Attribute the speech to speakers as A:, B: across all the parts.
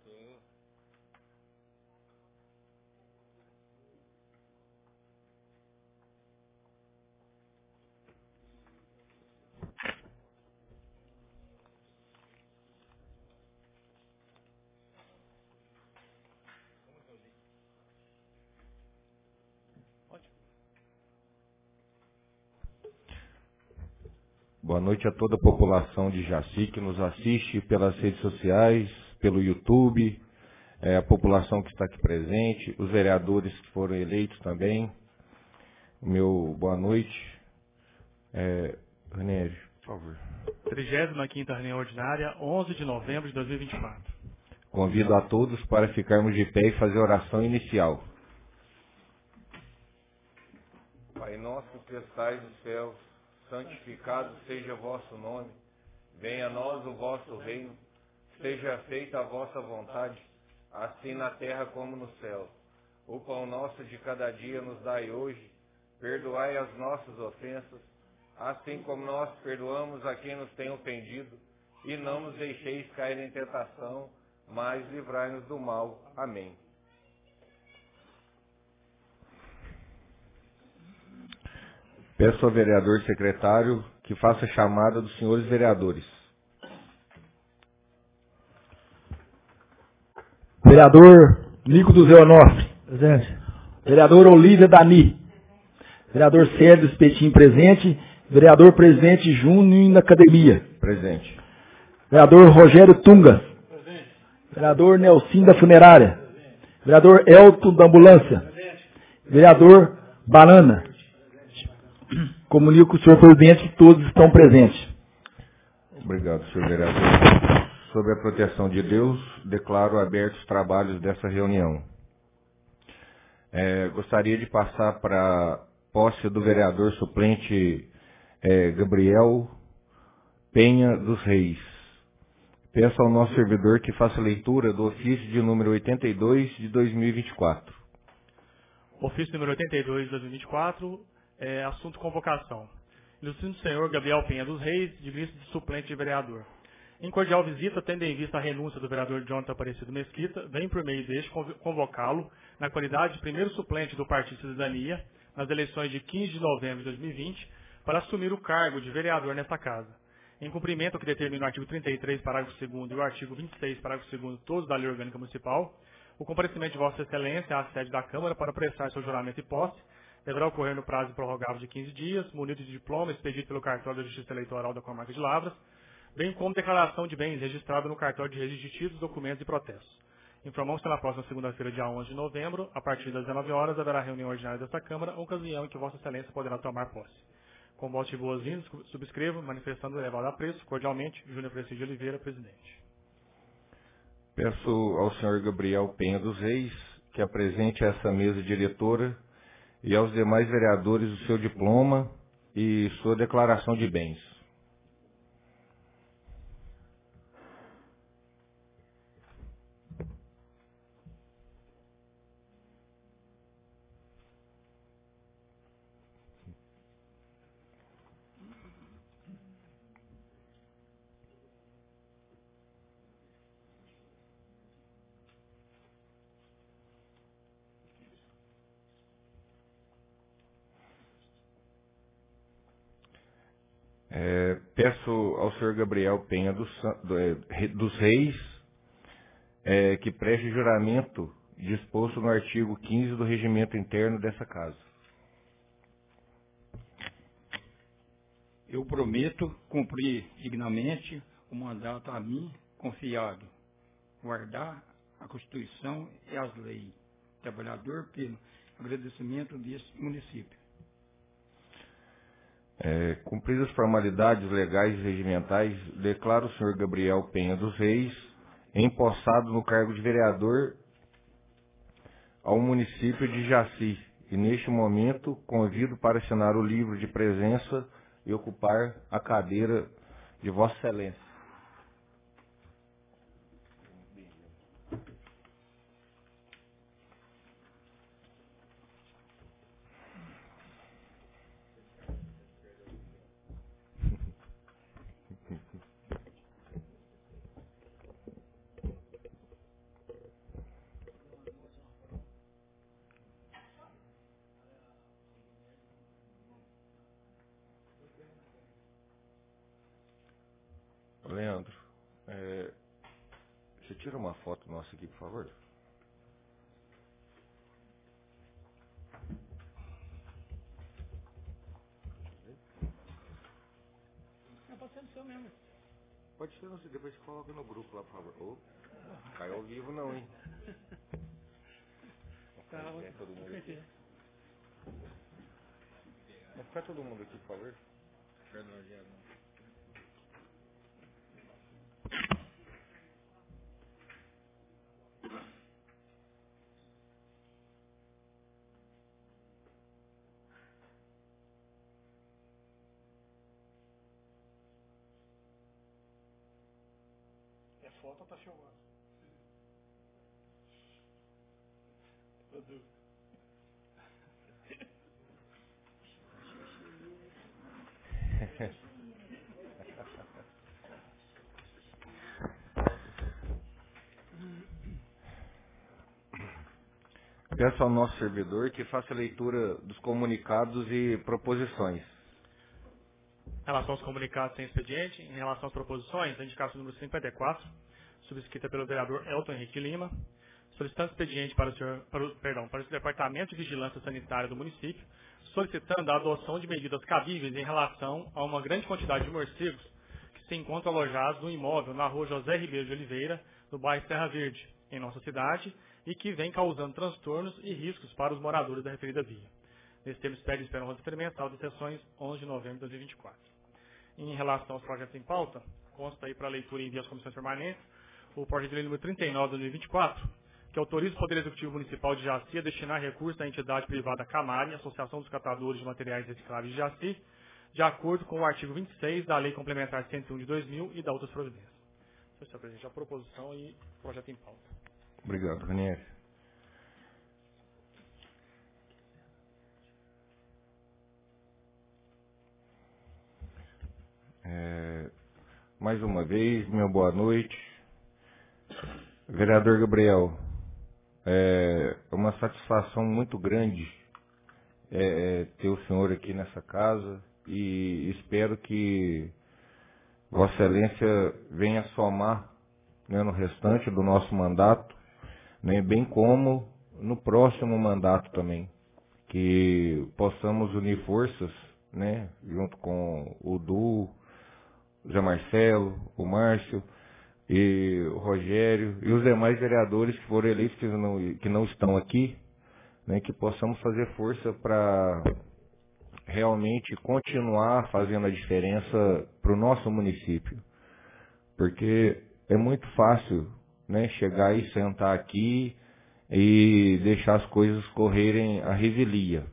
A: Sim. Boa noite a toda a população de Jaci que nos assiste pelas redes sociais, pelo YouTube, a população que está aqui presente, os vereadores que foram eleitos também. Meu boa noite. Ranieri, por favor.
B: 35ª reunião ordinária, 11 de novembro de 2024.
A: Convido a todos para ficarmos de pé e fazer a oração inicial. Pai nosso que estais nos céus, santificado seja o vosso nome. Venha a nós o vosso reino. Seja feita a vossa vontade, assim na terra como no céu. O pão nosso de cada dia nos dai hoje. Perdoai as nossas ofensas, assim como nós perdoamos a quem nos tem ofendido. E não nos deixeis cair em tentação, mas livrai-nos do mal. Amém. Peço ao vereador secretário que faça a chamada dos senhores vereadores.
C: Vereador Nico do Zeonofre. Presente. Vereador Olívia Dani. Vereador Sérgio Espetinho, presente. Vereador Presidente Júnior da Academia.
A: Presente.
C: Vereador Rogério Tungas. Presente. Vereador Nelson da Funerária. Presente. Vereador Elton da Ambulância. Presente. Vereador Banana. Presente. Comunico o senhor presidente que todos estão presentes.
A: Obrigado, senhor vereador. Sob a proteção de Deus, declaro abertos os trabalhos dessa reunião. Gostaria de passar para a posse do vereador suplente Gabriel Penha dos Reis. Peço ao nosso servidor que faça leitura do ofício de número 82 de 2024.
B: Ofício número 82 de 2024, assunto convocação. Ilustríssimo senhor Gabriel Penha dos Reis, de lista de suplente de vereador. Em cordial visita, tendo em vista a renúncia do vereador Jonathan Aparecido Mesquita, vem por meio deste convocá-lo, na qualidade de primeiro suplente do Partido Cidadania, nas eleições de 15 de novembro de 2020, para assumir o cargo de vereador nesta casa. Em cumprimento ao que determina o artigo 33, parágrafo 2º, e o artigo 26, parágrafo 2º, todos da Lei Orgânica Municipal, o comparecimento de Vossa Excelência à sede da Câmara para prestar seu juramento e posse deverá ocorrer no prazo prorrogável de 15 dias, munido de diploma expedido pelo Cartório da Justiça Eleitoral da Comarca de Lavras, bem como declaração de bens registrada no cartório de registro de títulos, documentos e protestos. Informamos que na próxima segunda-feira, dia 11 de novembro, a partir das 19 horas, haverá reunião ordinária desta Câmara, ocasião em que Vossa Excelência poderá tomar posse. Com voto de boas-vindas, subscrevo, manifestando o elevado apreço, cordialmente, Júnior Aparecido de Oliveira, presidente.
A: Peço ao senhor Gabriel Penha dos Reis que apresente a essa mesa diretora e aos demais vereadores o seu diploma e sua declaração de bens. Peço ao senhor Gabriel Penha dos Reis que preste juramento disposto no artigo 15 do regimento interno dessa casa.
D: Eu prometo cumprir dignamente o mandato a mim confiado, guardar a Constituição e as leis, trabalhador pelo agradecimento deste município.
A: Cumpridas as formalidades legais e regimentais, declaro o senhor Gabriel Penha dos Reis empossado no cargo de vereador ao município de Jaci e, neste momento, convido para assinar o livro de presença e ocupar a cadeira de Vossa Excelência. tira uma foto nossa aqui, por favor.
B: Pode ser no seu mesmo.
A: Pode ser, depois você coloca no grupo lá, por favor. Oh, caiu ao vivo não, hein? Vai todo mundo aqui. Vai ficar todo mundo aqui, por favor.
B: É foto ou tá filmando? Tudo.
A: Peço ao nosso servidor que faça a leitura dos comunicados e proposições.
B: Em relação aos comunicados sem expediente, em relação às proposições, a indicação número 54, subscrita pelo vereador Elton Henrique Lima, solicitando expediente para o Departamento de Vigilância Sanitária do município, solicitando a adoção de medidas cabíveis em relação a uma grande quantidade de morcegos que se encontram alojados no imóvel na rua José Ribeiro de Oliveira, no bairro Serra Verde, em nossa cidade, e que vem causando transtornos e riscos para os moradores da referida via. Nesse termo, pede esperança experimental das sessões 11 de novembro de 2024. Em relação aos projetos em pauta, consta aí para leitura e envio às comissões permanentes o projeto de lei número 39 de 2024, que autoriza o Poder Executivo Municipal de Jaci a destinar recursos à entidade privada Camari, Associação dos Catadores de Materiais Recicláveis de Jaci, de acordo com o artigo 26 da Lei Complementar 101 de 2000 e da outras providências. Senhor presidente, a proposição e projeto em pauta.
A: Obrigado, Ranieri. Mais uma vez, minha boa noite. Vereador Gabriel, é uma satisfação muito grande ter o senhor aqui nessa casa e espero que Vossa Excelência venha somar, né, no restante do nosso mandato, né, bem como no próximo mandato também, que possamos unir forças, né, junto com o Du, o Zé Marcelo, o Márcio e o Rogério e os demais vereadores que foram eleitos que não estão aqui, né, que possamos fazer força para realmente continuar fazendo a diferença para o nosso município. Porque é muito fácil, né, chegar e sentar aqui e deixar as coisas correrem à revelia.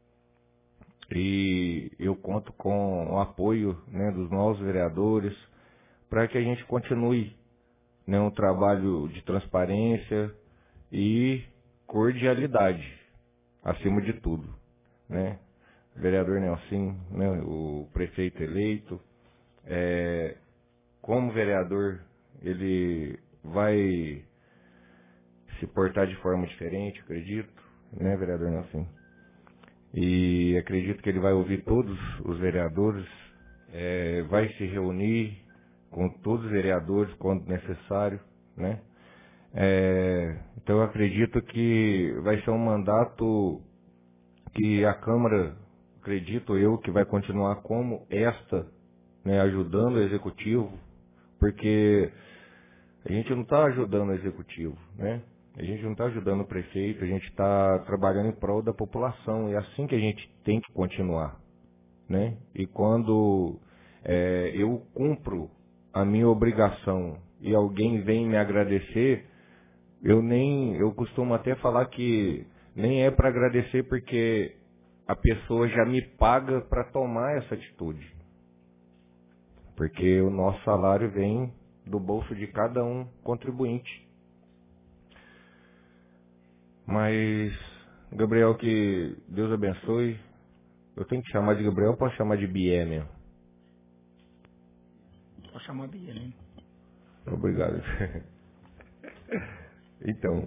A: E eu conto com o apoio, né, dos novos vereadores para que a gente continue, né, um trabalho de transparência e cordialidade, acima de tudo, né? Vereador Nelson, né, o prefeito eleito, como vereador, ele vai se portar de forma diferente, acredito, né, vereador Nelson? E acredito que ele vai ouvir todos os vereadores, vai se reunir com todos os vereadores quando necessário, né? Então eu acredito que vai ser um mandato que a Câmara, acredito eu, que vai continuar como esta, né, ajudando o Executivo, porque a gente não está ajudando o Executivo, né? A gente não está ajudando o prefeito, a gente está trabalhando em prol da população, e é assim que a gente tem que continuar, né? E quando eu cumpro a minha obrigação e alguém vem me agradecer, eu costumo até falar que nem é para agradecer, porque a pessoa já me paga para tomar essa atitude. Porque o nosso salário vem do bolso de cada um contribuinte. Mas, Gabriel, que Deus abençoe. Eu tenho que chamar de Gabriel ou posso chamar de Bié mesmo?
D: Pode chamar Bié, né?
A: Obrigado. Então,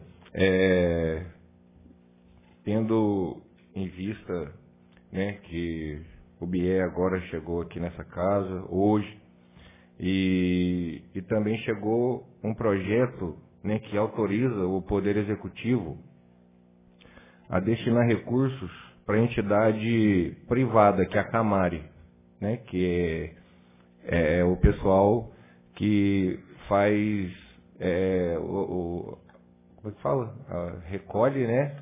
A: tendo em vista, né, que o Bié agora chegou aqui nessa casa, hoje, e também chegou um projeto né, que autoriza o Poder Executivo a destinar recursos para a entidade privada, que é a Camare, né, que é o pessoal que faz, como é que fala? Recolhe, né,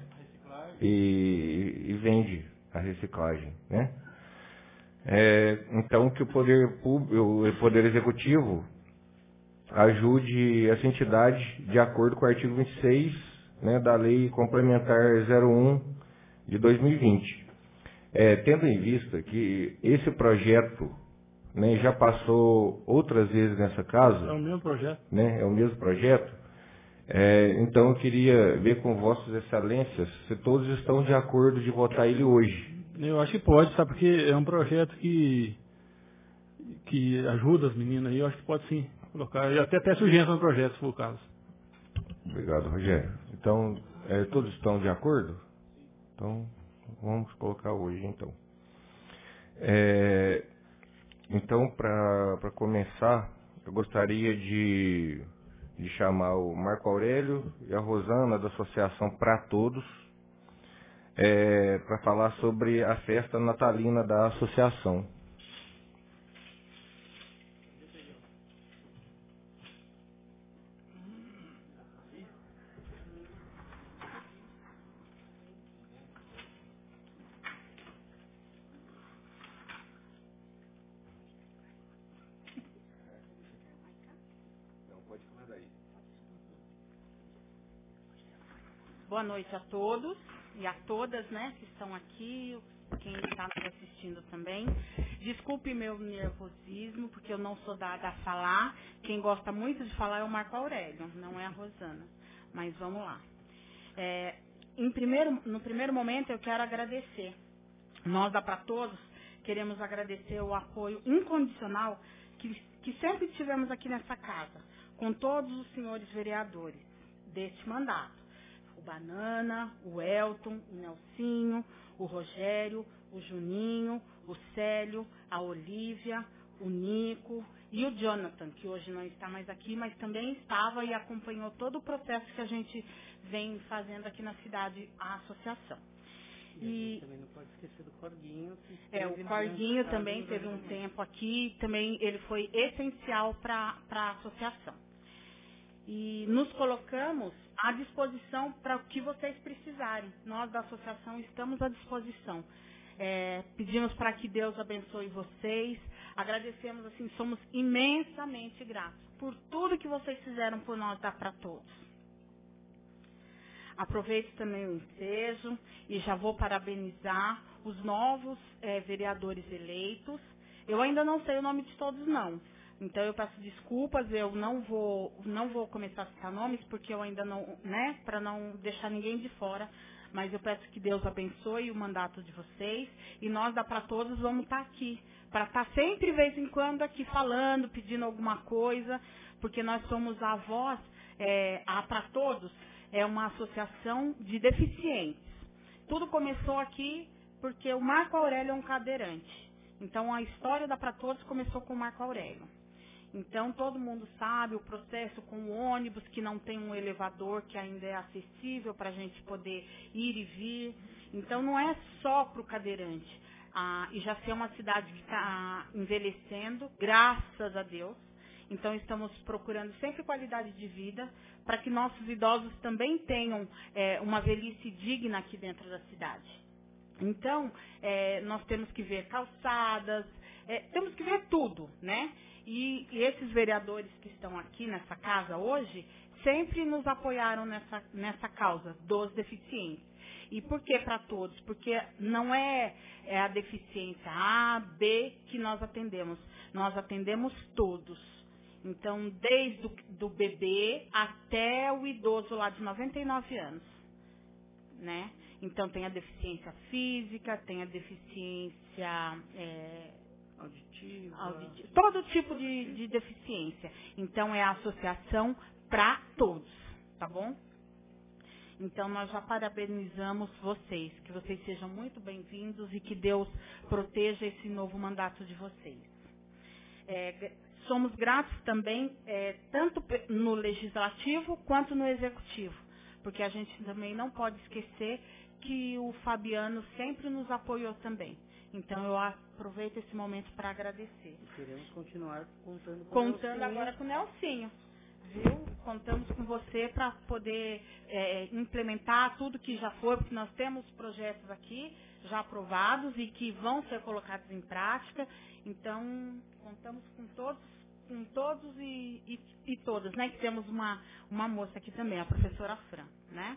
A: e vende a reciclagem, né. Então, que o Poder Executivo ajude essa entidade de acordo com o artigo 26, né, da Lei Complementar 01 de 2020. Tendo em vista que esse projeto, né, já passou outras vezes nessa casa.
C: É o mesmo projeto.
A: Né, é o mesmo projeto. Então eu queria ver com Vossas Excelências se todos estão de acordo de votar ele hoje.
C: Eu acho que pode, sabe, porque é um projeto que ajuda as meninas aí, eu acho que pode sim colocar. Eu até peço urgência no projeto, se for o caso.
A: Obrigado, Rogério. Então, todos estão de acordo? Então, vamos colocar hoje, então. Então, para começar, eu gostaria de chamar o Marco Aurélio e a Rosana, da Associação Pra Todos, para falar sobre a festa natalina da associação.
E: Boa noite a todos e a todas, né, que estão aqui, quem está nos assistindo também. Desculpe meu nervosismo, porque eu não sou dada a falar. Quem gosta muito de falar é o Marco Aurélio, não é a Rosana. Mas vamos lá. No primeiro momento, eu quero agradecer. Nós da Pra Todos queremos agradecer o apoio incondicional que sempre tivemos aqui nessa casa, com todos os senhores vereadores deste mandato. O Banana, o Elton, o Nelsinho, o Rogério, o Juninho, o Célio, a Olívia, o Nico e o Jonathan, que hoje não está mais aqui, mas também estava e acompanhou todo o processo que a gente vem fazendo aqui na cidade, a associação. E também não pode esquecer do Corguinho. O Corguinho também teve um tempo aqui, também ele foi essencial para a associação. E nos colocamos à disposição para o que vocês precisarem. Nós da associação estamos à disposição. Pedimos para que Deus abençoe vocês. Agradecemos, assim, somos imensamente gratos por tudo que vocês fizeram por nós dar para todos. Aproveito também o ensejo e já vou parabenizar os novos vereadores eleitos. Eu ainda não sei o nome de todos, não. Então, eu peço desculpas, eu não vou começar a citar nomes, porque eu ainda não, né, para não deixar ninguém de fora, mas eu peço que Deus abençoe o mandato de vocês, e nós da Pra Todos vamos estar aqui, para estar sempre, de vez em quando, aqui falando, pedindo alguma coisa, porque nós somos a voz, a Pra Todos é uma associação de deficientes. Tudo começou aqui porque o Marco Aurélio é um cadeirante. Então, a história da Pra Todos começou com o Marco Aurélio. Então, todo mundo sabe o processo com o ônibus, que não tem um elevador que ainda é acessível para a gente poder ir e vir. Então, não é só para o cadeirante. E já é uma cidade que está envelhecendo, graças a Deus. Então, estamos procurando sempre qualidade de vida para que nossos idosos também tenham uma velhice digna aqui dentro da cidade. Então, nós temos que ver calçadas, temos que ver tudo, né? E esses vereadores que estão aqui nessa casa hoje sempre nos apoiaram nessa causa dos deficientes. E por que Pra Todos? Porque não é a deficiência A, B que nós atendemos. Nós atendemos todos. Então, desde do bebê até o idoso lá de 99 anos, né? Então, tem a deficiência física, tem a deficiência auditiva, todo tipo de deficiência. Então, é a associação Pra Todos, tá bom? Então, nós já parabenizamos vocês, que vocês sejam muito bem-vindos e que Deus proteja esse novo mandato de vocês. somos gratos também, tanto no legislativo quanto no executivo, porque a gente também não pode esquecer que o Fabiano sempre nos apoiou também. Então, eu aproveito esse momento para agradecer.
F: E queremos continuar contando com
E: Contando agora com o Nelsinho, viu? Contamos com você para poder implementar tudo que já foi, porque nós temos projetos aqui já aprovados e que vão ser colocados em prática. Então, contamos com todos e todas, né? Que temos uma moça aqui também, a professora Fran, né?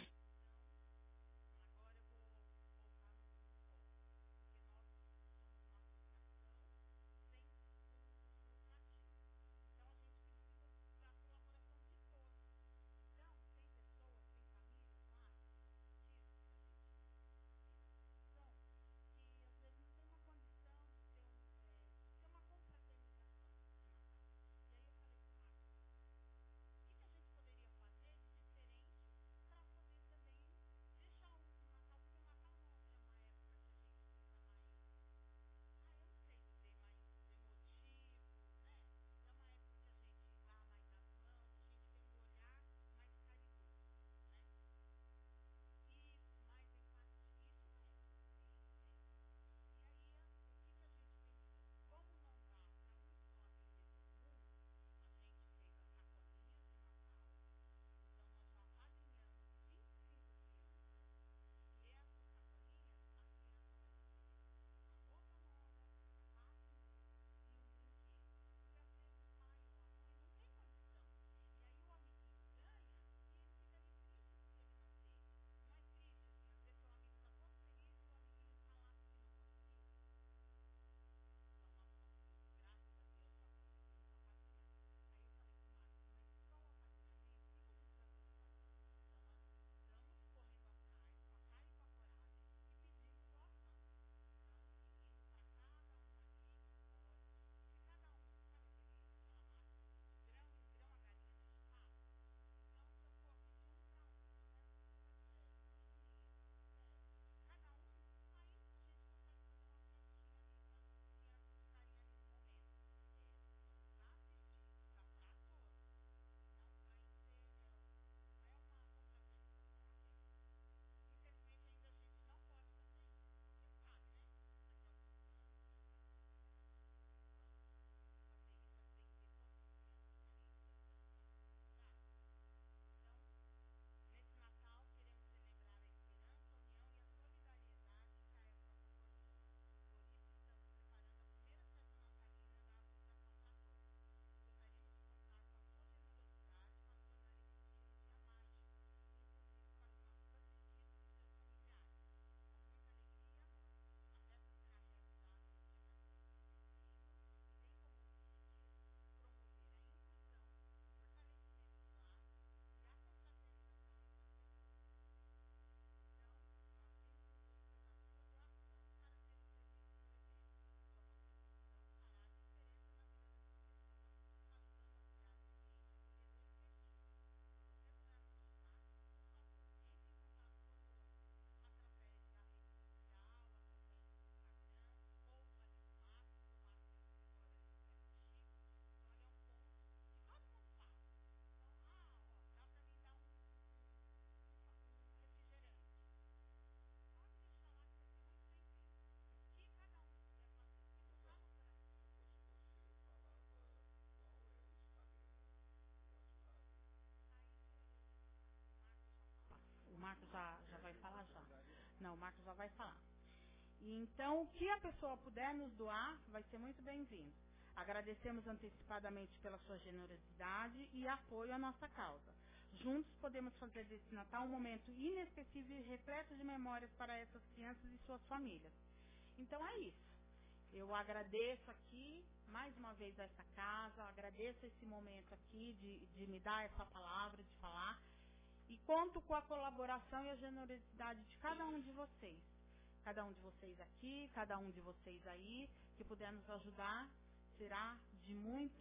E: Marcos já vai falar já. Não, o Marcos já vai falar. Então, o que a pessoa puder nos doar vai ser muito bem-vindo. Agradecemos antecipadamente pela sua generosidade e apoio à nossa causa. Juntos podemos fazer desse Natal um momento inesquecível e repleto de memórias para essas crianças e suas famílias. Então é isso. Eu agradeço aqui, mais uma vez, a essa casa, agradeço esse momento aqui de me dar essa palavra, de falar. E conto com a colaboração e a generosidade de cada um de vocês. Cada um de vocês aqui, cada um de vocês aí, que puder nos ajudar, será de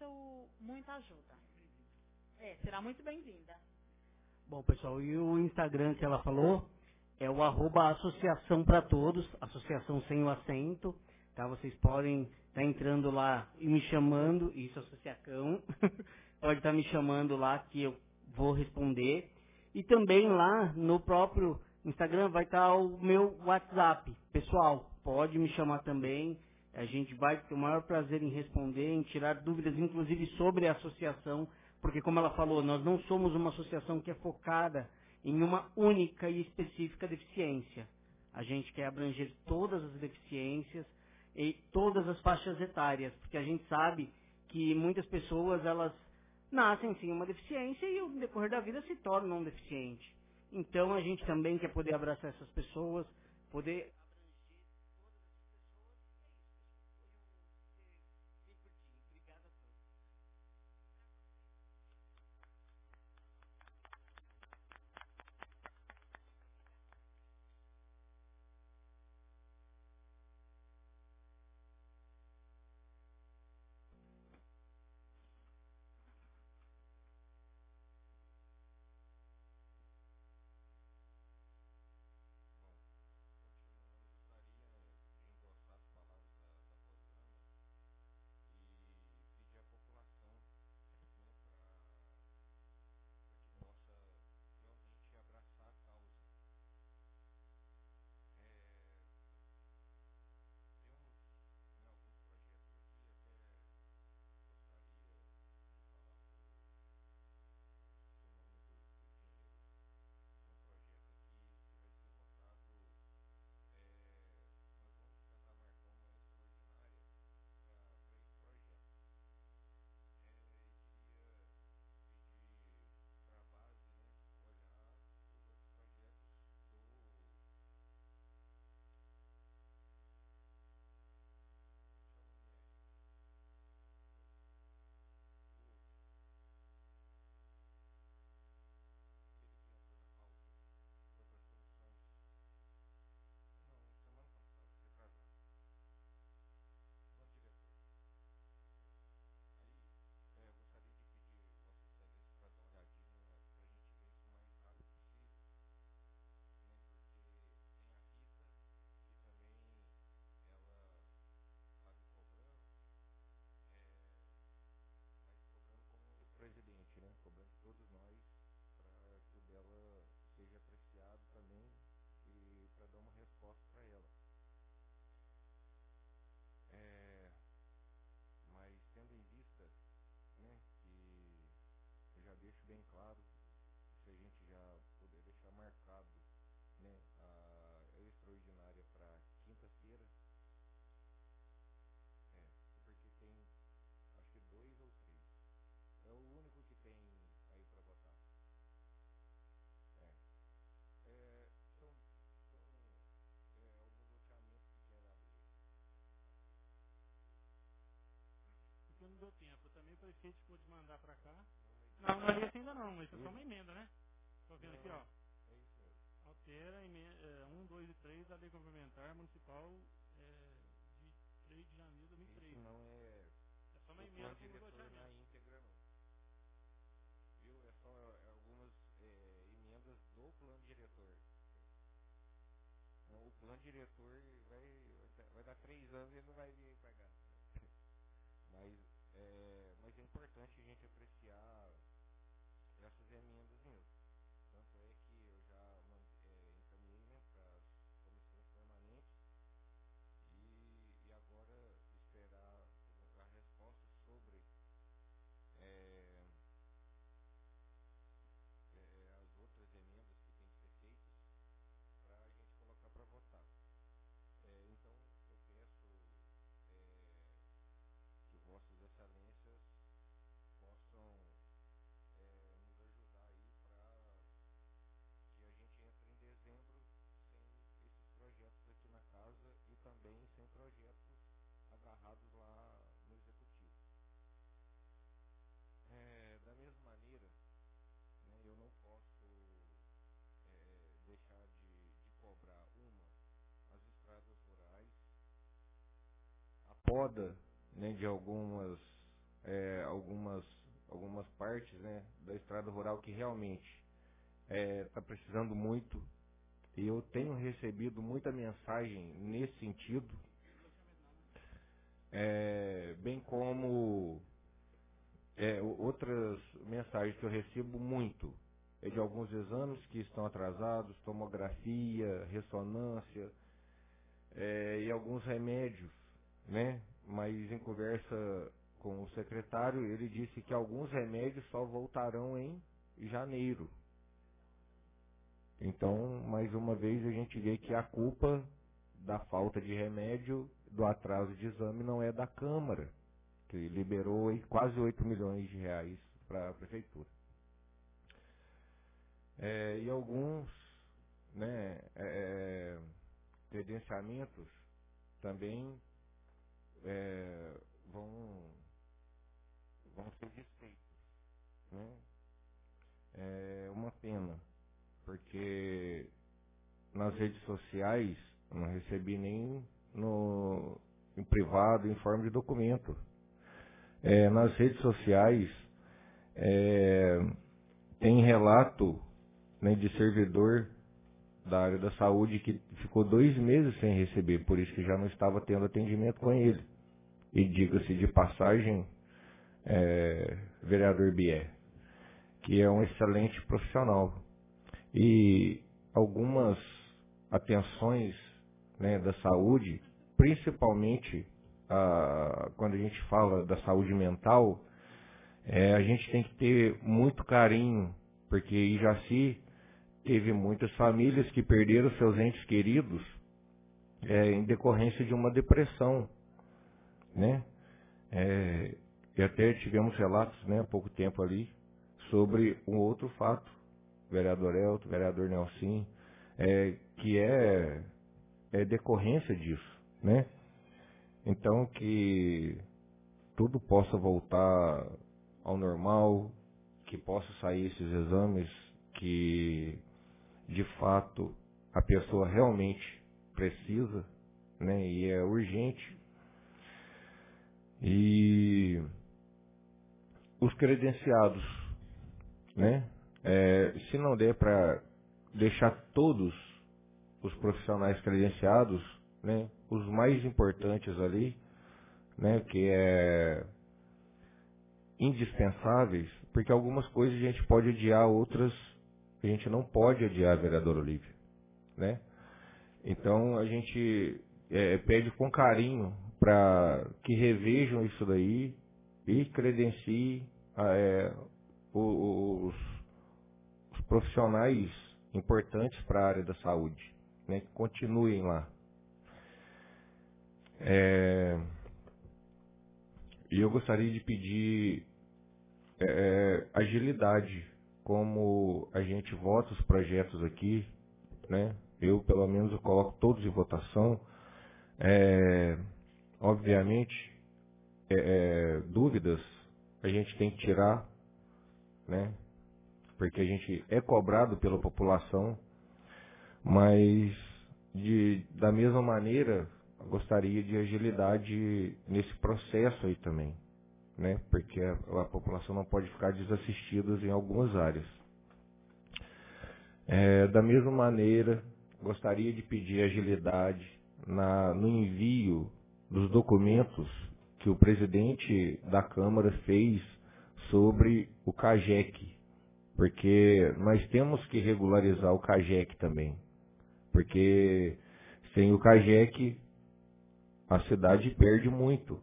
E: muita ajuda. Será muito bem-vinda.
F: Bom, pessoal, e o Instagram que ela falou é o @associação para todos, associação sem o acento, tá? Vocês podem estar entrando lá e me chamando, isso é o Sociacão, pode estar me chamando lá que eu vou responder. E também lá no próprio Instagram vai estar o meu WhatsApp, pessoal, pode me chamar também, a gente vai ter o maior prazer em responder, em tirar dúvidas, inclusive sobre a associação, porque como ela falou, nós não somos uma associação que é focada em uma única e específica deficiência. A gente quer abranger todas as deficiências e todas as faixas etárias, porque a gente sabe que muitas pessoas, elas nascem sem uma deficiência e no decorrer da vida se tornam um deficiente. Então a gente também quer poder abraçar essas pessoas, poder abranger todas essas pessoas. É isso, pessoal. Foi bem curtinho. Obrigado a todos.
A: Presidente, né? Cobrando de todos nós para que o dela seja apreciado também e para dar uma resposta para ela. Mas tendo em vista, né, que eu já deixo bem claro, se a gente já puder deixar marcado, né, a extraordinária para quinta-feira, porque tem acho que 2 ou 3. É o único que tem aí para votar. São alguns loteamentos que querem abrir.
B: Porque não deu tempo. Também o prefeito pôde mandar para cá. Não, não é esse ainda não, mas isso é só uma emenda, né? Estou vendo aqui, ó.
A: É isso mesmo.
B: Altera 1, 2 e 3 da Lei Complementar Municipal de 3 de janeiro de 2003.
A: Isso não é
B: só uma emenda
A: para o
B: para o
A: diretor na
B: loteamento.
A: íntegra, não. Viu? É só algumas emendas do plano diretor. Então, o plano diretor vai dar 3 anos e ele não vai vir pagar. Mas é importante a gente apreciar essas emendas mesmo. Tanto é que eu já encaminhei, né, para as comissões permanentes e agora esperar a resposta sobre as outras emendas que têm que ser feitas para a gente colocar para votar. Então eu peço que Vossas Excelências possam nos ajudar aí para que a gente entre em dezembro sem esses projetos aqui na casa e também sem projetos agarrados lá no Executivo. Da mesma maneira, né, eu não posso deixar de cobrar as estradas rurais, a poda, né, de algumas partes, né, da estrada rural que realmente está precisando muito, e eu tenho recebido muita mensagem nesse sentido, bem como outras mensagens que eu recebo muito, de alguns exames que estão atrasados, tomografia, ressonância, e alguns remédios, né? Mas em conversa com o secretário, ele disse que alguns remédios só voltarão em janeiro. Então, mais uma vez, a gente vê que a culpa da falta de remédio, do atraso de exame, não é da Câmara, que liberou quase 8 milhões de reais para a Prefeitura. E alguns, né, credenciamentos também vão ser desfeitos, né? É uma pena, porque nas redes sociais não recebi nem em privado, em forma de documento. Nas redes sociais tem relato, né, de servidor da área da saúde que ficou 2 meses sem receber, por isso que já não estava tendo atendimento com ele. E diga-se de passagem, vereador Bier, que é um excelente profissional. E algumas atenções, né, da saúde, principalmente quando a gente fala da saúde mental, a gente tem que ter muito carinho, porque em Jaci teve muitas famílias que perderam seus entes queridos em decorrência de uma depressão, né? E até tivemos relatos, né, há pouco tempo ali, sobre um outro fato, vereador Elton, vereador Nelson, que é decorrência disso, né? Então, que tudo possa voltar ao normal, que possa sair esses exames que, de fato, a pessoa realmente precisa, né? E é urgente. E os credenciados, né? Se não der para deixar todos os profissionais credenciados, né, os mais importantes ali, né, que é indispensáveis, porque algumas coisas a gente pode adiar, outras a gente não pode adiar, vereador Olívia, né? Então a gente pede com carinho para que revejam isso daí e credenciem os profissionais importantes para a área da saúde, né, que continuem lá. E eu gostaria de pedir agilidade, como a gente vota os projetos aqui, né? Eu, pelo menos, eu coloco todos em votação. Obviamente, dúvidas a gente tem que tirar, né? Porque a gente é cobrado pela população, mas da mesma maneira gostaria de agilidade nesse processo aí também, né? Porque a população não pode ficar desassistida em algumas áreas. Da mesma maneira, gostaria de pedir agilidade no envio dos documentos que o presidente da Câmara fez sobre o CAGEC, porque nós temos que regularizar o CAGEC também, porque sem o CAGEC a cidade perde muito.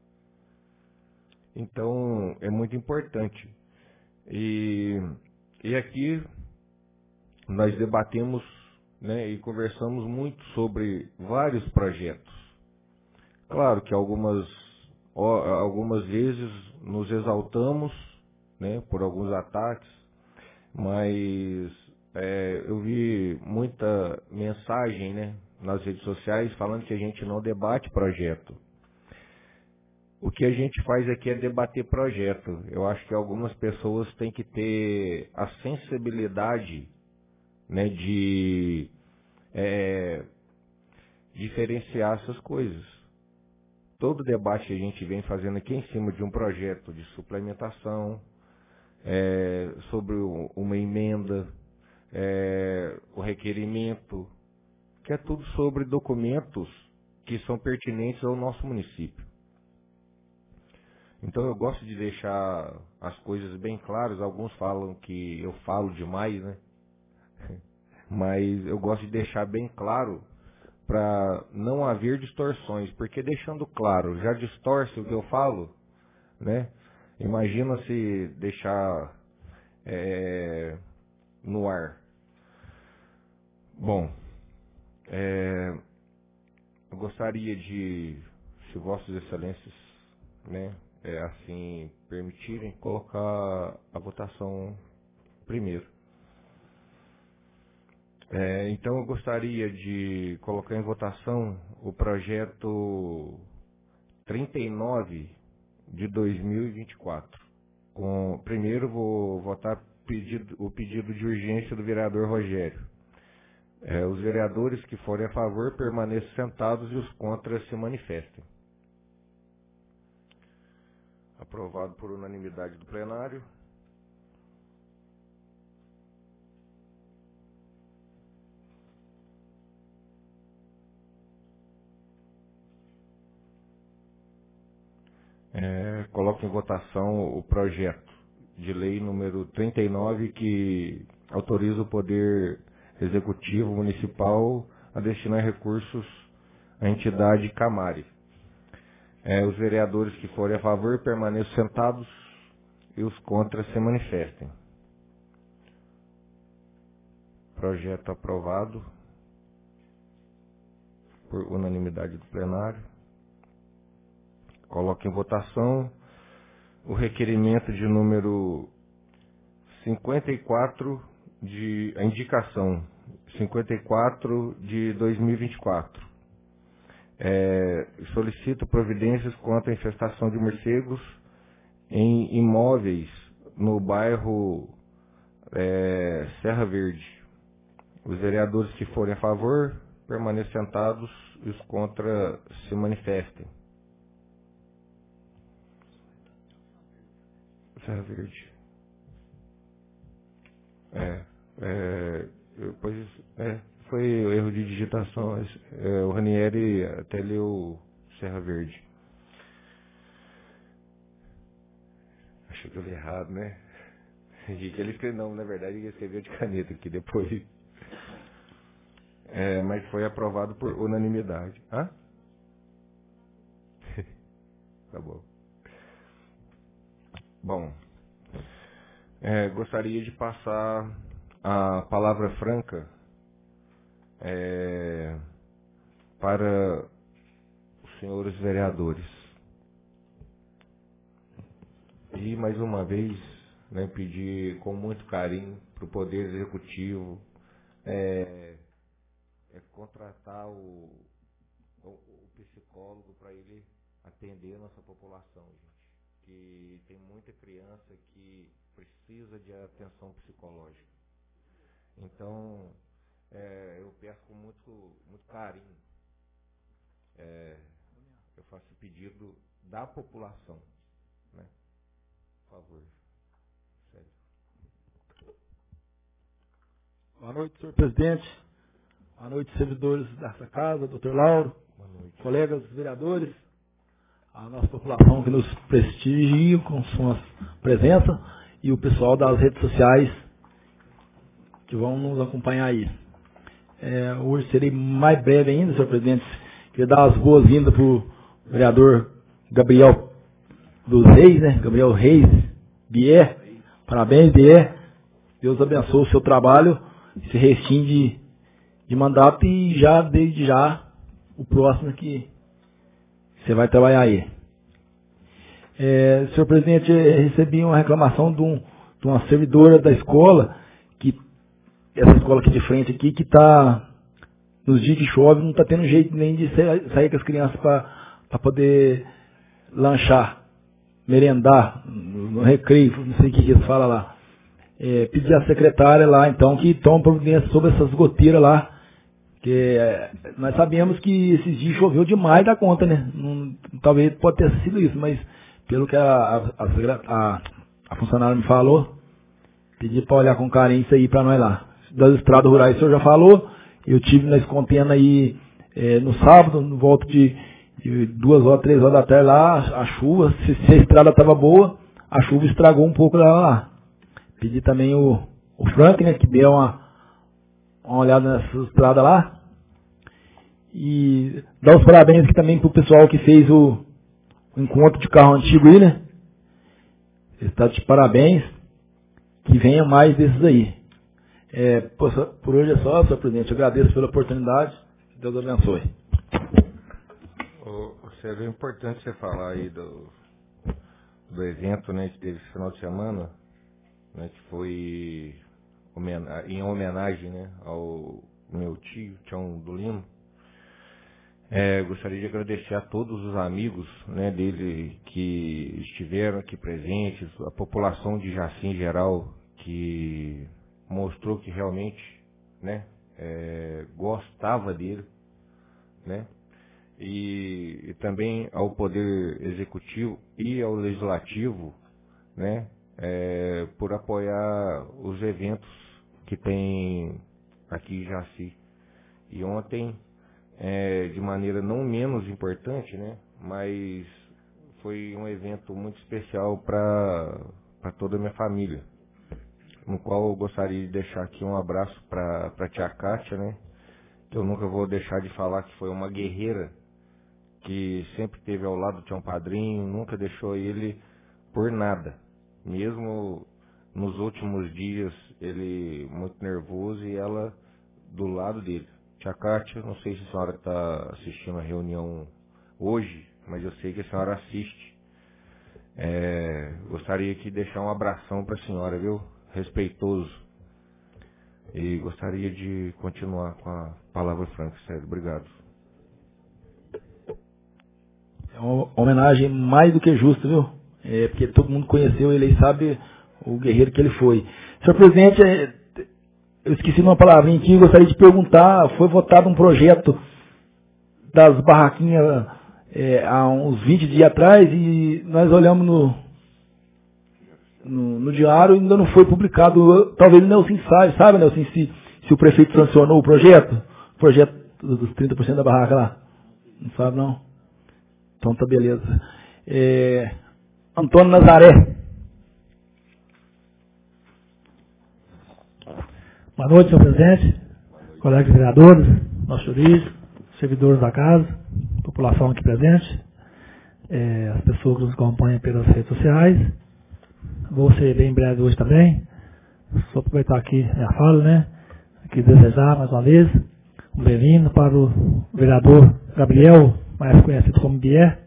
A: Então, é muito importante. E aqui nós debatemos, né, e conversamos muito sobre vários projetos. Claro que algumas vezes nos exaltamos, né, por alguns ataques, mas eu vi muita mensagem, né, nas redes sociais falando que a gente não debate projeto. O que a gente faz aqui é debater projeto. Eu acho que algumas pessoas têm que ter a sensibilidade, né, de diferenciar essas coisas. Todo debate que a gente vem fazendo aqui é em cima de um projeto de suplementação, sobre uma emenda, o requerimento, que é tudo sobre documentos que são pertinentes ao nosso município, Então eu gosto de deixar as coisas bem claras. Alguns falam que eu falo demais, né? Mas eu gosto de deixar bem claro para não haver distorções, porque deixando claro já distorce o que eu falo, né? Imagina se deixar no ar. Bom, eu gostaria de, se Vossas Excelências, né, assim permitirem, colocar a votação primeiro. Então eu gostaria de colocar em votação o projeto 39 de 2024. Primeiro vou votar o pedido de urgência do vereador Rogério. Os vereadores que forem a favor permaneçam sentados e os contras se manifestem. Aprovado por unanimidade do plenário. Coloco em votação o projeto de lei número 39, que autoriza o Poder Executivo Municipal a destinar recursos à entidade Camari. Os vereadores que forem a favor permaneçam sentados e os contras se manifestem. Projeto aprovado por unanimidade do plenário. Coloco em votação o requerimento de número 54, a indicação 54 de 2024. Solicito providências contra a infestação de morcegos em imóveis no bairro Serra Verde. Os vereadores que forem a favor permaneçam sentados e os contra se manifestem. Serra Verde. Foi erro de digitação. O Ranieri até leu Serra Verde. Achei que eu li errado, né? Ele escreveu, não, na verdade ele escreveu de caneta aqui depois. Mas foi aprovado por unanimidade. Hã? Tá bom. Bom, gostaria de passar a palavra franca para os senhores vereadores. E, mais uma vez, né, pedir com muito carinho para o Poder Executivo contratar o psicólogo para ele atender a nossa população, gente. Que tem muita criança que precisa de atenção psicológica. Então, eu peço com muito carinho, eu faço o pedido da população, né? Por favor. Sério.
C: Boa noite, senhor presidente. Boa noite, servidores dessa casa, doutor Lauro, colegas vereadores, a nossa população que nos prestigia com sua presença e o pessoal das redes sociais que vão nos acompanhar aí. Hoje serei mais breve ainda, senhor presidente. Queria dar as boas-vindas para o vereador Gabriel dos Reis, né? Gabriel Reis, Bier. Parabéns, Bier. Deus abençoe o seu trabalho, esse restinho de mandato e já, desde já, o próximo que você vai trabalhar aí. Senhor presidente, recebi uma reclamação de uma servidora da escola, essa escola aqui de frente aqui, que está, nos dias que chove, não está tendo jeito nem de sair com as crianças para poder lanchar, merendar, no recreio, não sei o que eles falam lá. Pedi à secretária lá, então, que tome providência sobre essas goteiras lá, que nós sabemos que esses dias choveu demais da conta, né? Talvez pode ter sido isso, mas pelo que a funcionária me falou, pedi para olhar com carinho isso aí para nós lá. Das estradas rurais o senhor já falou, eu tive na Escontena aí no sábado, no volta de E 2 horas, 3 horas da tarde lá, a chuva, se a estrada estava boa, a chuva estragou um pouco lá. Pedi também o Frank, né, que deu uma olhada nessa estrada lá. E dar os parabéns aqui também pro pessoal que fez o encontro de carro antigo aí, né? Está de parabéns. Que venha mais desses aí. Por hoje é só, senhor presidente. Eu agradeço pela oportunidade. Que Deus abençoe.
A: Sérgio, é importante você falar aí do evento, né, que teve esse final de semana, né, que foi em homenagem, né, ao meu tio, Tião do Lima. Gostaria de agradecer a todos os amigos, né, dele que estiveram aqui presentes, a população de Jaci em geral, que mostrou que realmente, né, gostava dele, né, e também ao Poder Executivo e ao Legislativo, né, por apoiar os eventos que tem aqui em Jaci. E ontem, de maneira não menos importante, né, mas foi um evento muito especial para toda a minha família, no qual eu gostaria de deixar aqui um abraço para a tia Kátia, né, que eu nunca vou deixar de falar que foi uma guerreira que sempre esteve ao lado do Tião Padrinho, nunca deixou ele por nada, mesmo nos últimos dias ele muito nervoso e ela do lado dele. Tia Kátia, não sei se a senhora está assistindo a reunião hoje, mas eu sei que a senhora assiste. Gostaria de deixar um abração para a senhora, viu? Respeitoso. E gostaria de continuar com a palavra franca, Sérgio. Obrigado.
C: É uma homenagem mais do que justa, viu? Porque todo mundo conheceu ele e sabe o guerreiro que ele foi. Senhor presidente, eu esqueci uma palavrinha aqui, gostaria de perguntar, foi votado um projeto das barraquinhas há uns 20 dias atrás e nós olhamos no diário e ainda não foi publicado. Talvez o Nelson sabe, Nelson, se o prefeito sancionou o projeto dos 30% da barraca lá. Não sabe, não? Então tá beleza. Antônio Nazaré.
G: Boa noite, senhor presidente, colegas vereadores, nossos jurídicos, servidores da casa, população aqui presente, as pessoas que nos acompanham pelas redes sociais. Vou ser bem breve hoje também. Só aproveitar aqui minha fala, né? Aqui desejar mais uma vez um bem-vindo para o vereador Gabriel, mais conhecido como Bier.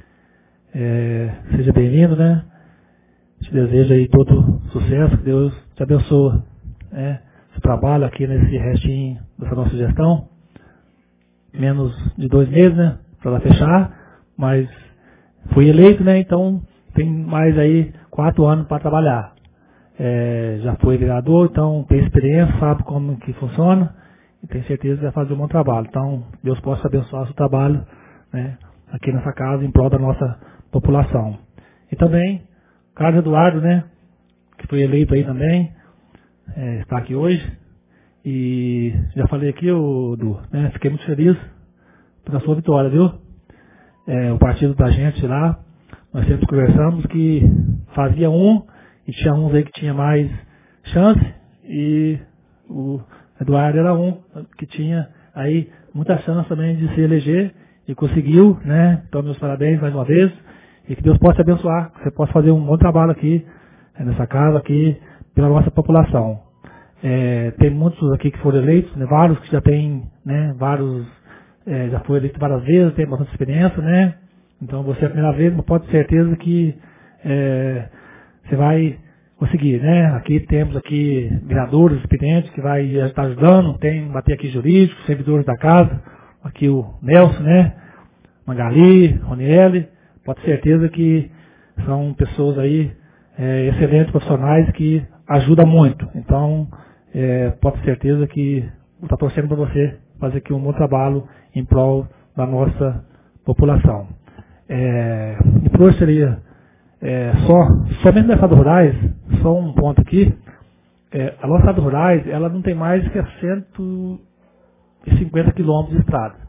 G: Seja bem-vindo, né? Te desejo aí todo sucesso, que Deus te abençoe, né? Seu trabalho aqui nesse restinho dessa nossa gestão. Menos de 2 meses, né? Para fechar, mas fui eleito, né? Então tem mais aí 4 anos para trabalhar. Já foi vereador, então tem experiência, sabe como que funciona e tem certeza que vai fazer um bom trabalho. Então, Deus possa abençoar o seu trabalho, né, aqui nessa casa em prol da nossa população. E também, Carlos Eduardo, né, que foi eleito aí também, está aqui hoje. E já falei aqui, Du, né, fiquei muito feliz pela sua vitória, viu? O partido da gente lá, nós sempre conversamos que fazia e tinha uns aí que tinha mais chance, e o Eduardo era que tinha aí muita chance também de se eleger e conseguiu, né? Então, meus parabéns mais uma vez e que Deus possa te abençoar, que você possa fazer um bom trabalho aqui, nessa casa aqui, pela nossa população. Tem muitos aqui que foram eleitos, né? Vários que já têm, né? Vários já foram eleitos várias vezes, tem bastante experiência, né? Então, você é a primeira vez, mas pode ter certeza que você vai conseguir, né? Aqui temos aqui vereadores experientes que vai estar ajudando, bater aqui jurídicos, servidores da casa, aqui o Nelson, né? Magali, Roniele, pode ter certeza que são pessoas aí excelentes profissionais que ajudam muito. Então, pode ter certeza que vou estar torcendo para você fazer aqui um bom trabalho em prol da nossa população. E por hoje seria somente na Estrada Rurais, só um ponto aqui. A nossa Estrada Rurais, ela não tem mais que 150 quilômetros de estrada.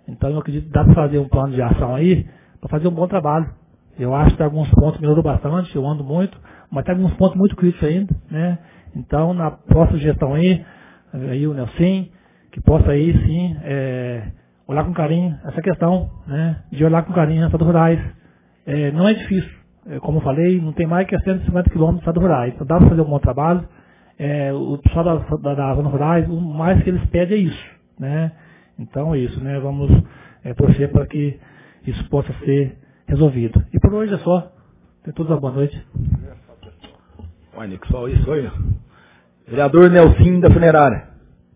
G: Então eu acredito que dá para fazer um plano de ação aí, para fazer um bom trabalho. Eu acho que tem alguns pontos melhorou bastante, eu ando muito, mas tem alguns pontos muito críticos ainda, né? Então, na próxima gestão aí o Nelson, que possa aí sim olhar com carinho essa questão, né? De olhar com carinho as estradas rurais. Não é difícil, como eu falei, não tem mais que 150 quilômetros de estradas rurais, então dá para fazer um bom trabalho. O pessoal da zona rurais, o mais que eles pedem é isso, né? Então é isso, né? Vamos torcer para que isso possa ser resolvido. E por hoje é só. Tenham todos uma boa noite.
C: Olha, pessoal, isso aí. Vereador Nelson da Funerária.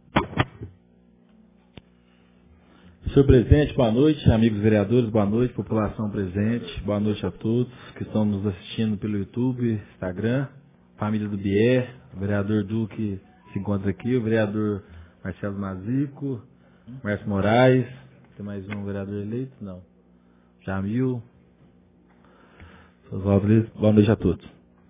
H: Senhor presidente, boa noite. Amigos vereadores, boa noite. População presente, boa noite a todos que estão nos assistindo pelo YouTube, Instagram, família do Bier, o vereador Duque se encontra aqui, o vereador Marcelo Mazico, Márcio Moraes, tem mais um vereador eleito? Não. Jamil. Boa noite a todos.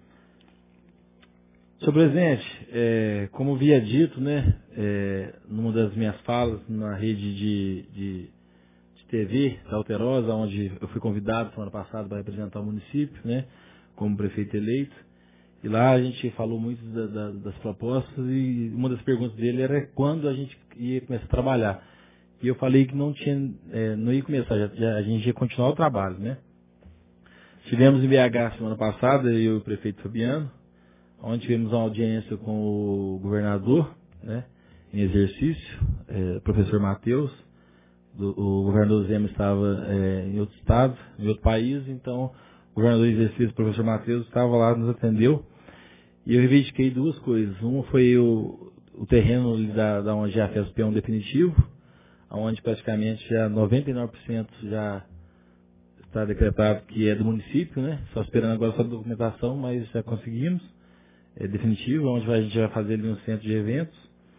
H: Senhor presidente, como havia dito, né, numa das minhas falas na rede de TV da Alterosa, onde eu fui convidado semana passada para representar o município, né, como prefeito eleito, e lá a gente falou muito das propostas e uma das perguntas dele era quando a gente ia começar a trabalhar. E eu falei que não ia começar, a gente ia continuar o trabalho, né. Tivemos em BH semana passada, eu e o prefeito Fabiano, onde tivemos uma audiência com o governador, né, em exercício, professor Matheus. O governador Zema estava em outro estado, em outro país, então o governador em exercício, o professor Matheus, estava lá, nos atendeu, e eu reivindiquei duas coisas. Uma foi o terreno da onde já fez o peão definitivo, onde praticamente já 99% já está decretado que é do município, né, só esperando agora só a documentação, mas já conseguimos. Definitivo, onde a gente vai fazer ali um centro de eventos.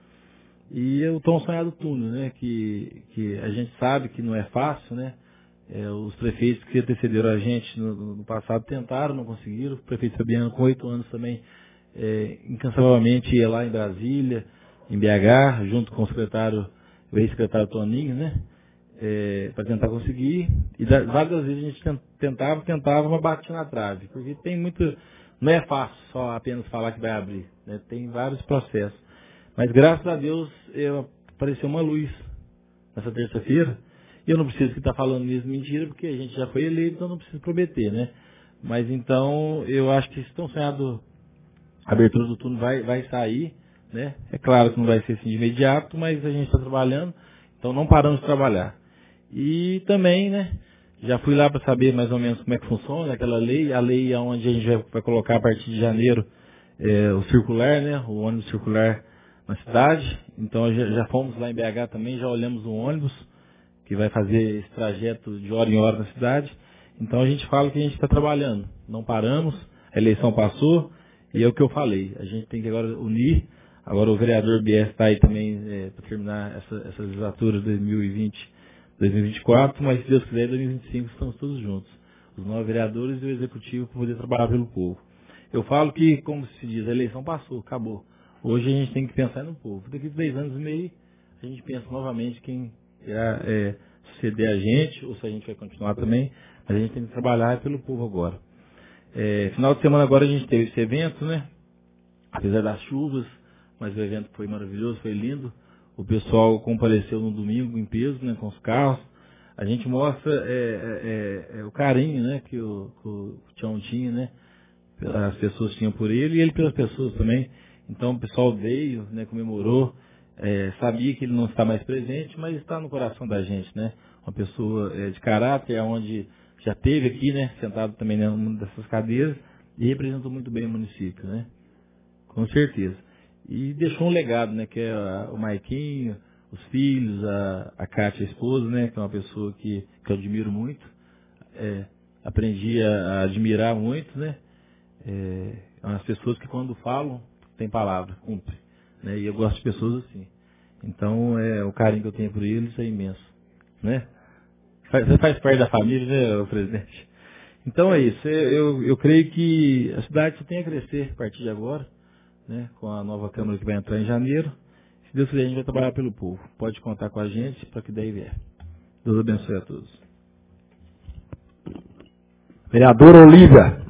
H: E o tão sonhado túnel, né, que a gente sabe que não é fácil, né. Os prefeitos que antecederam a gente no passado tentaram, não conseguiram. O prefeito Fabiano, com 8 anos também, incansavelmente ia lá em Brasília, em BH, junto com o ex-secretário Toninho, né, para tentar conseguir. E várias vezes a gente tentava, mas batia na trave, porque tem muito. Não é fácil só apenas falar que vai abrir, né? Tem vários processos. Mas graças a Deus apareceu uma luz nessa terça-feira. E eu não preciso estar falando mesmo mentira, porque a gente já foi eleito, então não preciso prometer, né? Mas então eu acho que se tão sonhado a abertura do túnel vai sair, né? É claro que não vai ser assim de imediato, mas a gente está trabalhando, então não paramos de trabalhar. E também, né? Já fui lá para saber mais ou menos como é que funciona aquela lei, a lei onde a gente vai colocar a partir de janeiro o circular, né, o ônibus circular na cidade. Então já fomos lá em BH também, já olhamos o ônibus que vai fazer esse trajeto de hora em hora na cidade. Então a gente fala que a gente está trabalhando, não paramos, a eleição passou e é o que eu falei, a gente tem que agora unir. Agora o vereador BS está aí também para terminar essa legislatura de 2024, mas se Deus quiser, em 2025 estamos todos juntos. Os 9 vereadores e o executivo para poder trabalhar pelo povo. Eu falo que, como se diz, a eleição passou, acabou. Hoje a gente tem que pensar no povo. Daqui a 3 anos e meio, a gente pensa novamente quem irá suceder a gente, ou se a gente vai continuar também, mas a gente tem que trabalhar pelo povo agora. Final de semana agora a gente teve esse evento, né? Apesar das chuvas, mas o evento foi maravilhoso, foi lindo. O pessoal compareceu no domingo em peso, né, com os carros. A gente mostra o carinho, né, que o Tião tinha, né, as pessoas tinham por ele e ele pelas pessoas também. Então o pessoal veio, né, comemorou, sabia que ele não está mais presente, mas está no coração da gente, né. Uma pessoa de caráter, onde já esteve aqui, né, sentado também numa dessas cadeiras e representou muito bem o município, né, com certeza. E deixou um legado, né, que é o Maiquinho, os filhos, a Cátia, a esposa, né, que é uma pessoa que eu admiro muito. Aprendi a admirar muito, né. Umas pessoas que quando falam, tem palavra, cumpre. Né, e eu gosto de pessoas assim. Então, o carinho que eu tenho por eles é imenso. Né? Você faz parte da família, né, presidente? Então é isso. Eu creio que a cidade só tem a crescer a partir de agora. Né, com a nova Câmara que vai entrar em janeiro. Se Deus quiser, a gente vai trabalhar pelo povo. Pode contar com a gente para que daí vier. Deus abençoe a todos.
C: Vereador Olívia.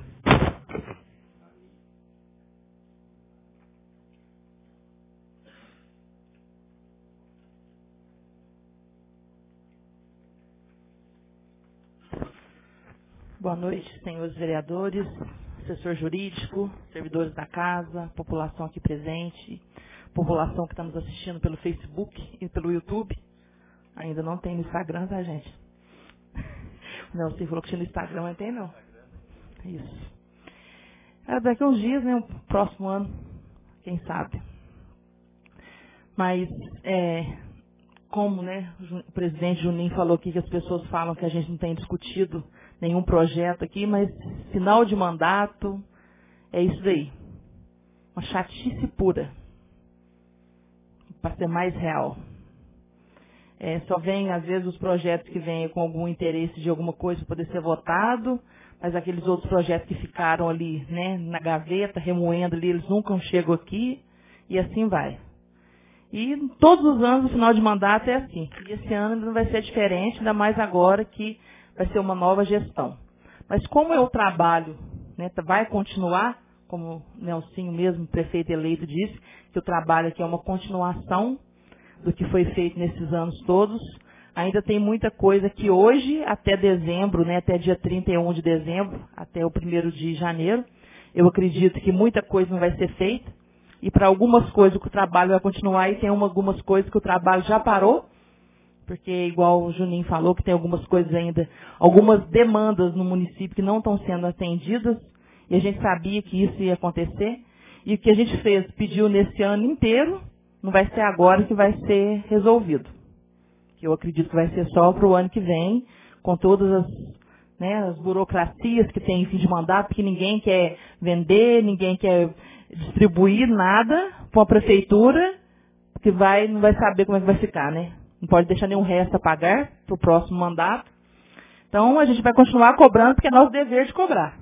I: Boa noite, senhores vereadores, assessor jurídico, servidores da casa, população aqui presente, população que está nos assistindo pelo Facebook e pelo YouTube. Ainda não tem no Instagram, tá, gente? Não, você falou que tinha no Instagram, mas tem não. Isso. Daqui a uns dias, né, o próximo ano, quem sabe. Mas, como, né, o presidente Juninho falou aqui que as pessoas falam que a gente não tem discutido nenhum projeto aqui, mas final de mandato é isso daí. Uma chatice pura. Para ser mais real. Só vem, às vezes, os projetos que vêm com algum interesse de alguma coisa para poder ser votado, mas aqueles outros projetos que ficaram ali, né, na gaveta, remoendo ali, eles nunca chegam aqui, e assim vai. E todos os anos, o final de mandato é assim. E esse ano não vai ser diferente, ainda mais agora que vai ser uma nova gestão. Mas como eu trabalho, né, vai continuar, como o Nelsinho mesmo, prefeito eleito, disse, que o trabalho aqui é uma continuação do que foi feito nesses anos todos. Ainda tem muita coisa que hoje, até dezembro, né, até dia 31 de dezembro, até o 1º de janeiro, eu acredito que muita coisa não vai ser feita. E para algumas coisas o trabalho vai continuar e tem algumas coisas que o trabalho já parou. Porque, igual o Juninho falou, que tem algumas coisas ainda, algumas demandas no município que não estão sendo atendidas, e a gente sabia que isso ia acontecer. E o que a gente fez, pediu nesse ano inteiro, não vai ser agora que vai ser resolvido. Eu acredito que vai ser só para o ano que vem, com todas as burocracias que tem em fim de mandato, porque ninguém quer vender, ninguém quer distribuir nada para a prefeitura, que não vai saber como é que vai ficar, né? Não pode deixar nenhum resto a pagar para o próximo mandato. Então, a gente vai continuar cobrando, porque é nosso dever de cobrar.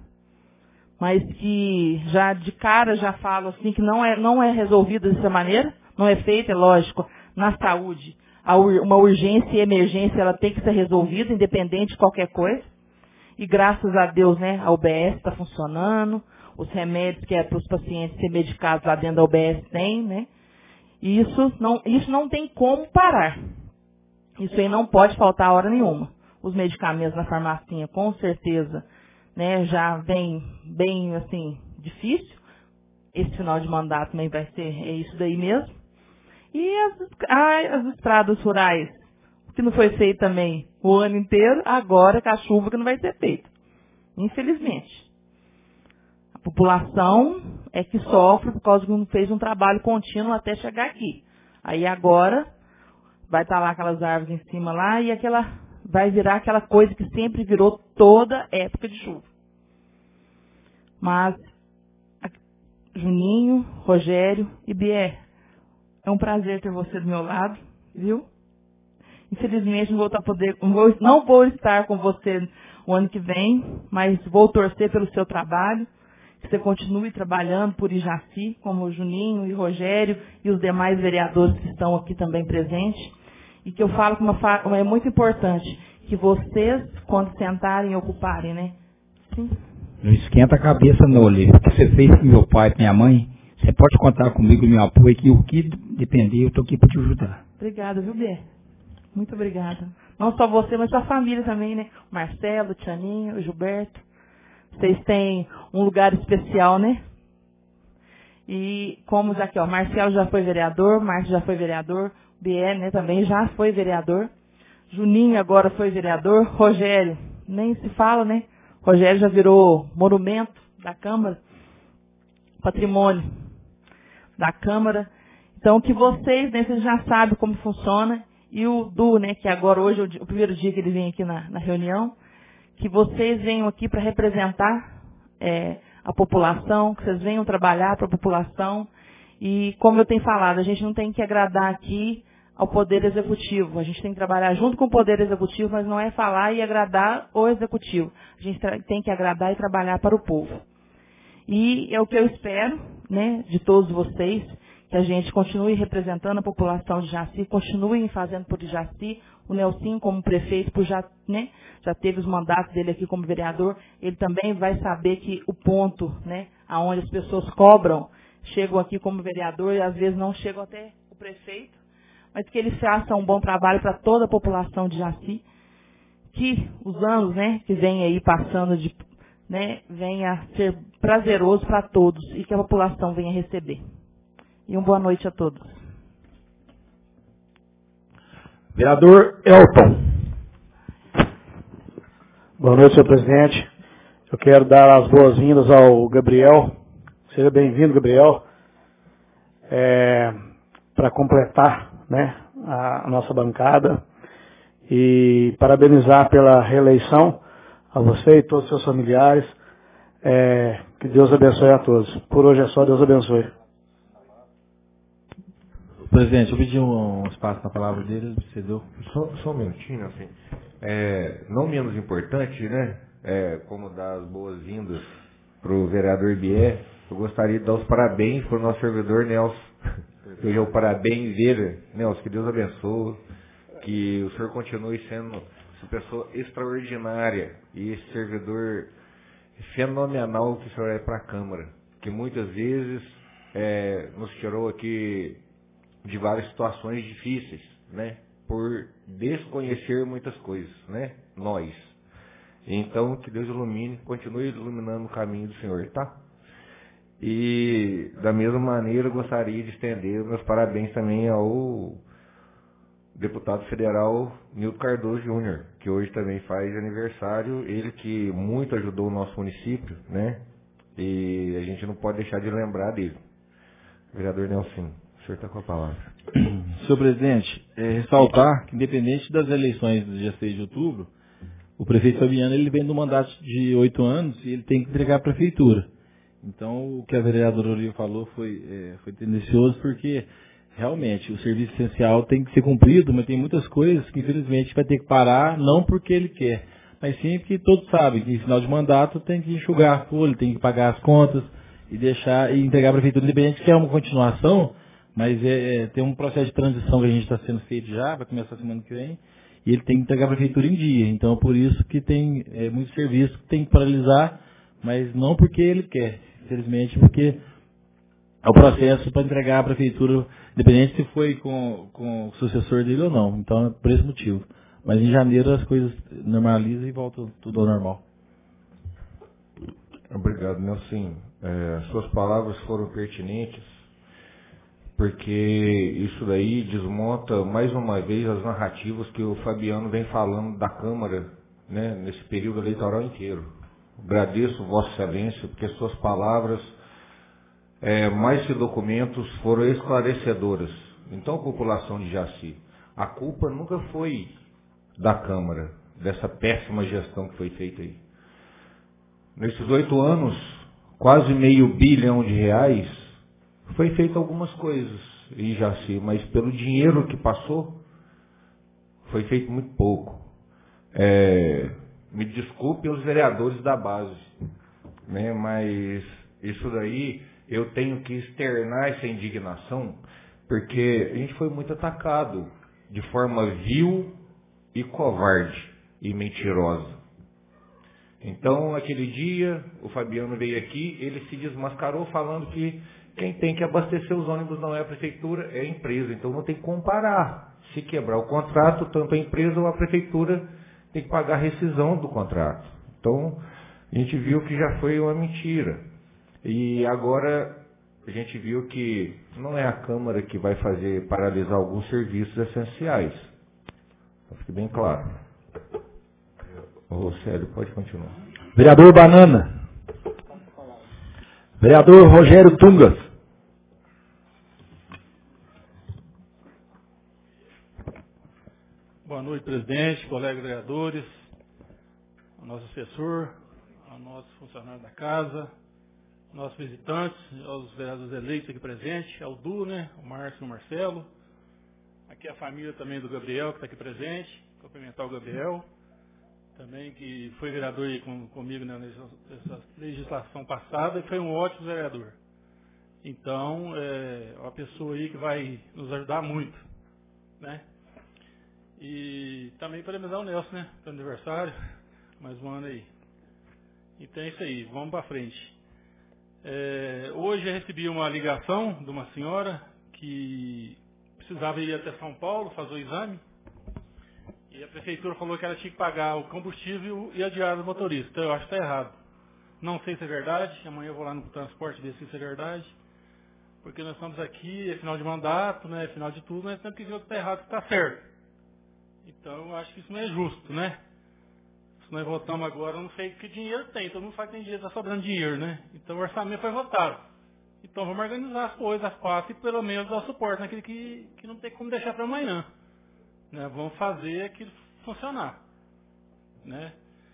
I: Mas que já de cara já falo assim, que não é resolvido dessa maneira, não é feito, é lógico, na saúde. Uma urgência e emergência, ela tem que ser resolvida, independente de qualquer coisa. E graças a Deus, né, a UBS está funcionando, os remédios que é para os pacientes serem medicados lá dentro da UBS tem, né? E isso não tem como parar. Isso aí não pode faltar a hora nenhuma. Os medicamentos na farmacinha, com certeza, né, já vem bem, assim, difícil. Esse final de mandato também vai ser isso daí mesmo. E as estradas rurais, que não foi feito também o ano inteiro, agora com a chuva que não vai ser feita. Infelizmente. A população é que sofre por causa que não fez um trabalho contínuo até chegar aqui. Aí agora vai estar lá aquelas árvores em cima lá e vai virar aquela coisa que sempre virou toda época de chuva. Mas, Juninho, Rogério e Bier, é um prazer ter você do meu lado, viu? Infelizmente não vou estar com você o ano que vem, mas vou torcer pelo seu trabalho, que você continue trabalhando por Ijaci, como o Juninho e Rogério e os demais vereadores que estão aqui também presentes. E que eu falo que é muito importante que vocês, quando sentarem e ocuparem, né? Sim.
J: Não esquenta a cabeça não, Olívia. O que você fez com meu pai e minha mãe, você pode contar comigo, meu apoio, que o que depender, eu estou aqui para te ajudar.
I: Obrigada, viu, Bê? Muito obrigada. Não só você, mas sua família também, né? O Marcelo, o Tianinho, o Gilberto. Vocês têm um lugar especial, né? E como aqui, ó, Marcelo já foi vereador, Márcio já foi vereador, BE, né, também já foi vereador. Juninho agora foi vereador. Rogério, nem se fala, né? Rogério já virou monumento da Câmara, patrimônio da Câmara. Então, que vocês, né, vocês já sabem como funciona. E o Du, né, que agora hoje é o primeiro dia que ele vem aqui na reunião, que vocês venham aqui para representar a população, que vocês venham trabalhar para a população. E, como eu tenho falado, a gente não tem que agradar aqui ao Poder Executivo. A gente tem que trabalhar junto com o Poder Executivo, mas não é falar e agradar o Executivo. A gente tem que agradar e trabalhar para o povo. E é o que eu espero, né, de todos vocês, que a gente continue representando a população de Jaci, continue fazendo por Jaci. O Nelson, como prefeito, já teve os mandatos dele aqui como vereador, ele também vai saber que o ponto, aonde as pessoas cobram, chegam aqui como vereador e às vezes não chegam até o prefeito, mas que ele faça um bom trabalho para toda a população de Jaci, que os anos, que vem aí passando venha a ser prazeroso para todos e que a população venha receber. E uma boa noite a todos.
C: Vereador Elton.
K: Boa noite, senhor presidente. Eu quero dar as boas-vindas ao Gabriel. Seja bem-vindo, Gabriel. Para completar, a nossa bancada. E parabenizar pela reeleição a você e todos os seus familiares. Que Deus abençoe a todos. Por hoje é só, Deus abençoe.
H: Presidente, eu pedi um espaço na palavra dele, você deu?
A: Só um minutinho, assim. Não menos importante, como dar as boas-vindas para o vereador Bié, eu gostaria de dar os parabéns para o nosso servidor Nelson. Hoje é o parabéns dele. Nelson, que Deus abençoe, que o senhor continue sendo essa pessoa extraordinária e esse servidor fenomenal que o senhor é para a Câmara, que muitas vezes nos tirou aqui de várias situações difíceis, por desconhecer muitas coisas, nós. Então, que Deus ilumine, continue iluminando o caminho do Senhor, tá? E, da mesma maneira, gostaria de estender meus parabéns também ao deputado federal Nilton Cardoso Júnior, que hoje também faz aniversário, ele que muito ajudou o nosso município, e a gente não pode deixar de lembrar dele. Vereador Nelson. O senhor está com a palavra.
H: Senhor presidente, ressaltar que, independente das eleições do dia 6 de outubro, o prefeito Fabiano ele vem do mandato de 8 anos e ele tem que entregar a prefeitura. Então, o que a vereadora Olívia falou foi tendencioso, porque realmente o serviço essencial tem que ser cumprido, mas tem muitas coisas que, infelizmente, vai ter que parar, não porque ele quer, mas sim porque todos sabem que, em final de mandato, tem que enxugar a folha, tem que pagar as contas e entregar a prefeitura, independente que é uma continuação. Mas tem um processo de transição que a gente está sendo feito já, vai começar semana que vem, e ele tem que entregar a prefeitura em dia. Então, por isso que tem muito serviço que tem que paralisar, mas não porque ele quer, infelizmente, porque é o processo para entregar a prefeitura, independente se foi com o sucessor dele ou não. Então, é por esse motivo. Mas em janeiro as coisas normalizam e voltam tudo ao normal.
A: Obrigado, Nelson. Suas palavras foram pertinentes, porque isso daí desmonta mais uma vez as narrativas que o Fabiano vem falando da Câmara, nesse período eleitoral inteiro. Agradeço Vossa Excelência, porque suas palavras, mais que documentos, foram esclarecedoras. Então, população de Jaci, a culpa nunca foi da Câmara, dessa péssima gestão que foi feita aí. Nesses 8 anos, quase R$500 bilhão, foi feito algumas coisas em Jaci, mas pelo dinheiro que passou, foi feito muito pouco. Me desculpe os vereadores da base, mas isso daí eu tenho que externar essa indignação, porque a gente foi muito atacado de forma vil e covarde e mentirosa. Então, aquele dia, o Fabiano veio aqui, ele se desmascarou falando que quem tem que abastecer os ônibus não é a prefeitura, é a empresa. Então não tem que comparar. Se quebrar o contrato, tanto a empresa ou a prefeitura tem que pagar a rescisão do contrato. Então, a gente viu que já foi uma mentira. E agora a gente viu que não é a Câmara que vai paralisar alguns serviços essenciais. Então, fique bem claro. Ô, Célio, pode continuar.
C: Vereador Banana. Vereador Rogério Tungas.
B: Boa noite, presidente, colegas vereadores, ao nosso assessor, ao nosso funcionário da casa, nossos visitantes, aos vereadores eleitos aqui presentes, ao Du, o Márcio e o Marcelo, aqui a família também do Gabriel, que está aqui presente, cumprimentar o Gabriel, também que foi vereador aí comigo na legislação passada e foi um ótimo vereador. Então, é uma pessoa aí que vai nos ajudar muito, né? E também parabenizar o Nelson, né? Pelo aniversário, mais um ano aí. Então é isso aí, vamos para frente. Hoje eu recebi uma ligação de uma senhora que precisava ir até São Paulo fazer o exame. E a prefeitura falou que ela tinha que pagar o combustível e a diária do motorista. Então eu acho que está errado. Não sei se é verdade, amanhã eu vou lá no transporte ver se isso é verdade. Porque nós estamos aqui, é final de mandato, né? É final de tudo, nós temos que ver o que está errado e o que está certo. Então eu acho que isso não é justo, né? Se nós votamos agora, eu não sei que dinheiro tem. Todo mundo fala que tem dinheiro, está sobrando dinheiro, né? Então o orçamento foi votado. Então vamos organizar as coisas, as pastas, e pelo menos dar suporte naquilo que não tem como deixar para amanhã. Né? Vamos fazer aquilo funcionar. Né?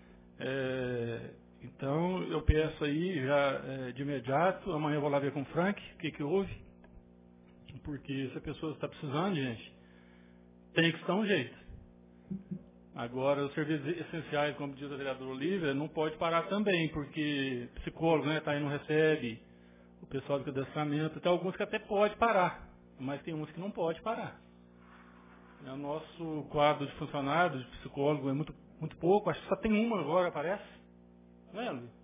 B: Então eu peço aí já de imediato, amanhã eu vou lá ver com o Frank o que houve. Porque se a pessoa está precisando, gente, tem que dar um jeito. Agora, os serviços essenciais, como diz a vereadora Olívia, não pode parar também, porque psicólogo, né, tá aí, não recebe, o pessoal do cadastramento, tem alguns que até pode parar, mas tem uns que não pode parar. O nosso quadro de funcionários, de psicólogo, é muito pouco, acho que só tem uma agora, parece. Não é, Luiz?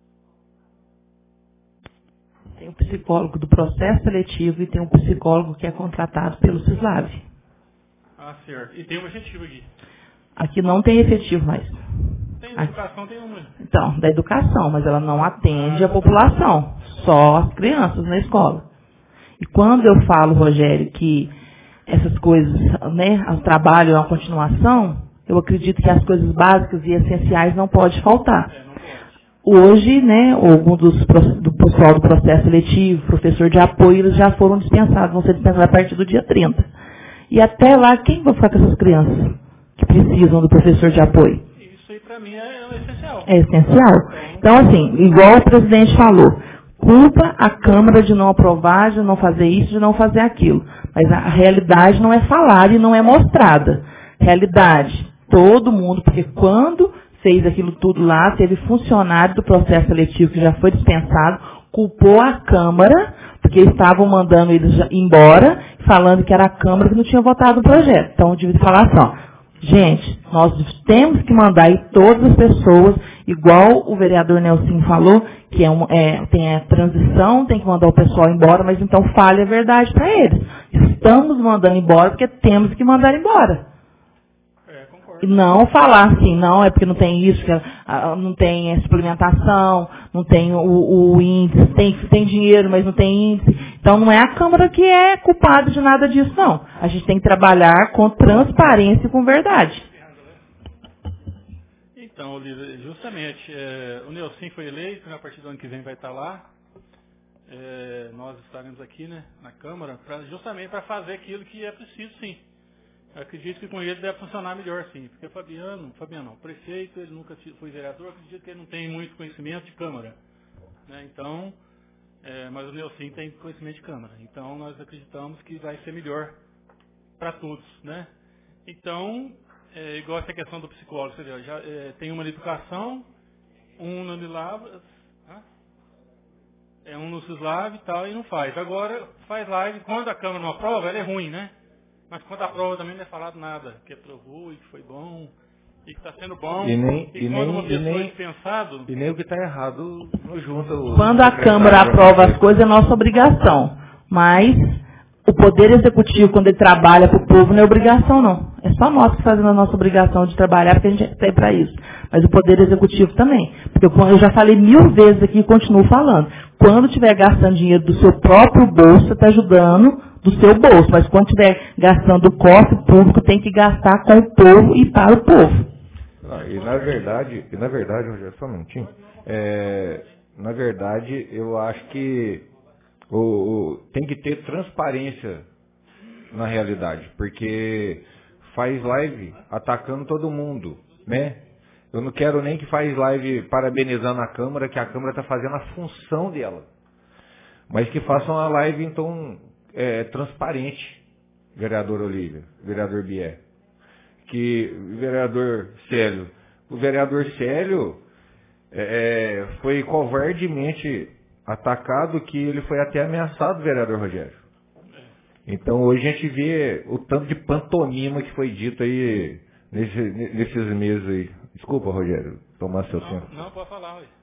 I: Tem um psicólogo do processo seletivo e tem um psicólogo que é contratado pelo Cislav.
B: Ah, certo. E tem um efetivo aqui.
I: Aqui não tem efetivo mais.
B: Tem da educação, tem uma.
I: Então, da educação, mas ela não atende a população, só as crianças na escola. E quando eu falo, Rogério, que essas coisas, né, o trabalho é uma continuação, eu acredito que as coisas básicas e essenciais não pode faltar.
B: Não pode.
I: Hoje, né, algum do pessoal do processo seletivo, professor de apoio, eles já foram dispensados, vão ser dispensados a partir do dia 30. E até lá, quem vai ficar com essas crianças que precisam do professor de apoio?
B: Isso aí para mim é essencial.
I: É essencial. Então, assim, igual o presidente falou, culpa a Câmara de não aprovar, de não fazer isso, de não fazer aquilo. Mas a realidade não é falada e não é mostrada. Realidade, todo mundo, porque quando fez aquilo tudo lá, teve funcionário do processo seletivo que já foi dispensado, culpou a Câmara, porque estavam mandando eles embora, falando que era a Câmara que não tinha votado o projeto. Então, eu devia falar assim, ó, gente, nós temos que mandar aí todas as pessoas, igual o vereador Nelson falou, que tem a transição, tem que mandar o pessoal embora, mas então fale a verdade para eles. Estamos mandando embora porque temos que mandar embora. E não falar assim, não, é porque não tem isso, não tem suplementação, não tem o índice, tem dinheiro, mas não tem índice. Então não é a Câmara que é culpada de nada disso, não. A gente tem que trabalhar com transparência e com verdade.
B: Então, Olívia, justamente, o Nelson foi eleito, né, a partir do ano que vem vai estar lá. Nós estaremos aqui, né, na Câmara, justamente para fazer aquilo que é preciso, sim. Eu acredito que com ele deve funcionar melhor, sim. Porque o prefeito, ele nunca foi vereador, acredito que ele não tem muito conhecimento de Câmara. Né? Então, mas o Nelson tem conhecimento de Câmara. Então, nós acreditamos que vai ser melhor para todos. Né? Então, igual essa questão do psicólogo, você viu, já tem uma na educação, um no Lavras, um no Cislav e tal, e não faz. Agora, faz live, quando a Câmara não aprova, ela é ruim, né? Mas quando aprova também não é falado nada, que aprovou e que foi bom, e que está sendo bom, quando uma pessoa é dispensado...
A: E nem o que está errado não junta o...
I: Quando a Câmara aprova as coisas, é nossa obrigação. Mas o Poder Executivo, quando ele trabalha para o povo, não é obrigação, não. É só nós que fazemos a nossa obrigação de trabalhar, porque a gente tem para isso. Mas o Poder Executivo também. Porque eu já falei 1000 vezes aqui e continuo falando. Quando estiver gastando dinheiro do seu próprio bolso, você está ajudando do seu bolso. Mas quando estiver gastando do cofre público, tem que gastar com o povo e para o povo.
A: E na verdade, Rogério, só um minutinho. Na verdade, eu acho que tem que ter transparência na realidade, porque faz live atacando todo mundo, né? Eu não quero nem que faz live parabenizando a Câmara, que a Câmara está fazendo a função dela. Mas que façam a live, então, transparente, vereador Olívia, vereador Bier. Que o vereador Célio foi covardemente atacado que ele foi até ameaçado, vereador Rogério. Então hoje a gente vê o tanto de pantomima que foi dito aí nesses meses aí. Desculpa, Rogério, tomar seu tempo.
B: Não, pode falar, ué.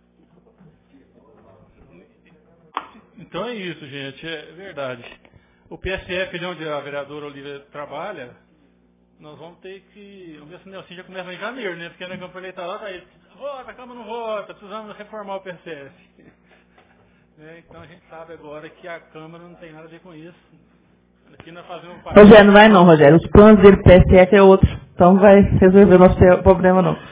B: Então é isso, gente, é verdade. O PSF, ali onde a vereadora Olivia trabalha, nós vamos ter que... Vamos ver se o Nelson já começa em janeiro, né? Porque na campanha eleitoral tá aí, vota, a Câmara não vota, precisamos reformar o PSF. Então a gente sabe agora que a Câmara não tem nada a ver com isso. Aqui nós fazemos parte...
I: Rogério, não vai não, Rogério. Os planos dele PSF é outro. Então não vai resolver o nosso problema, não.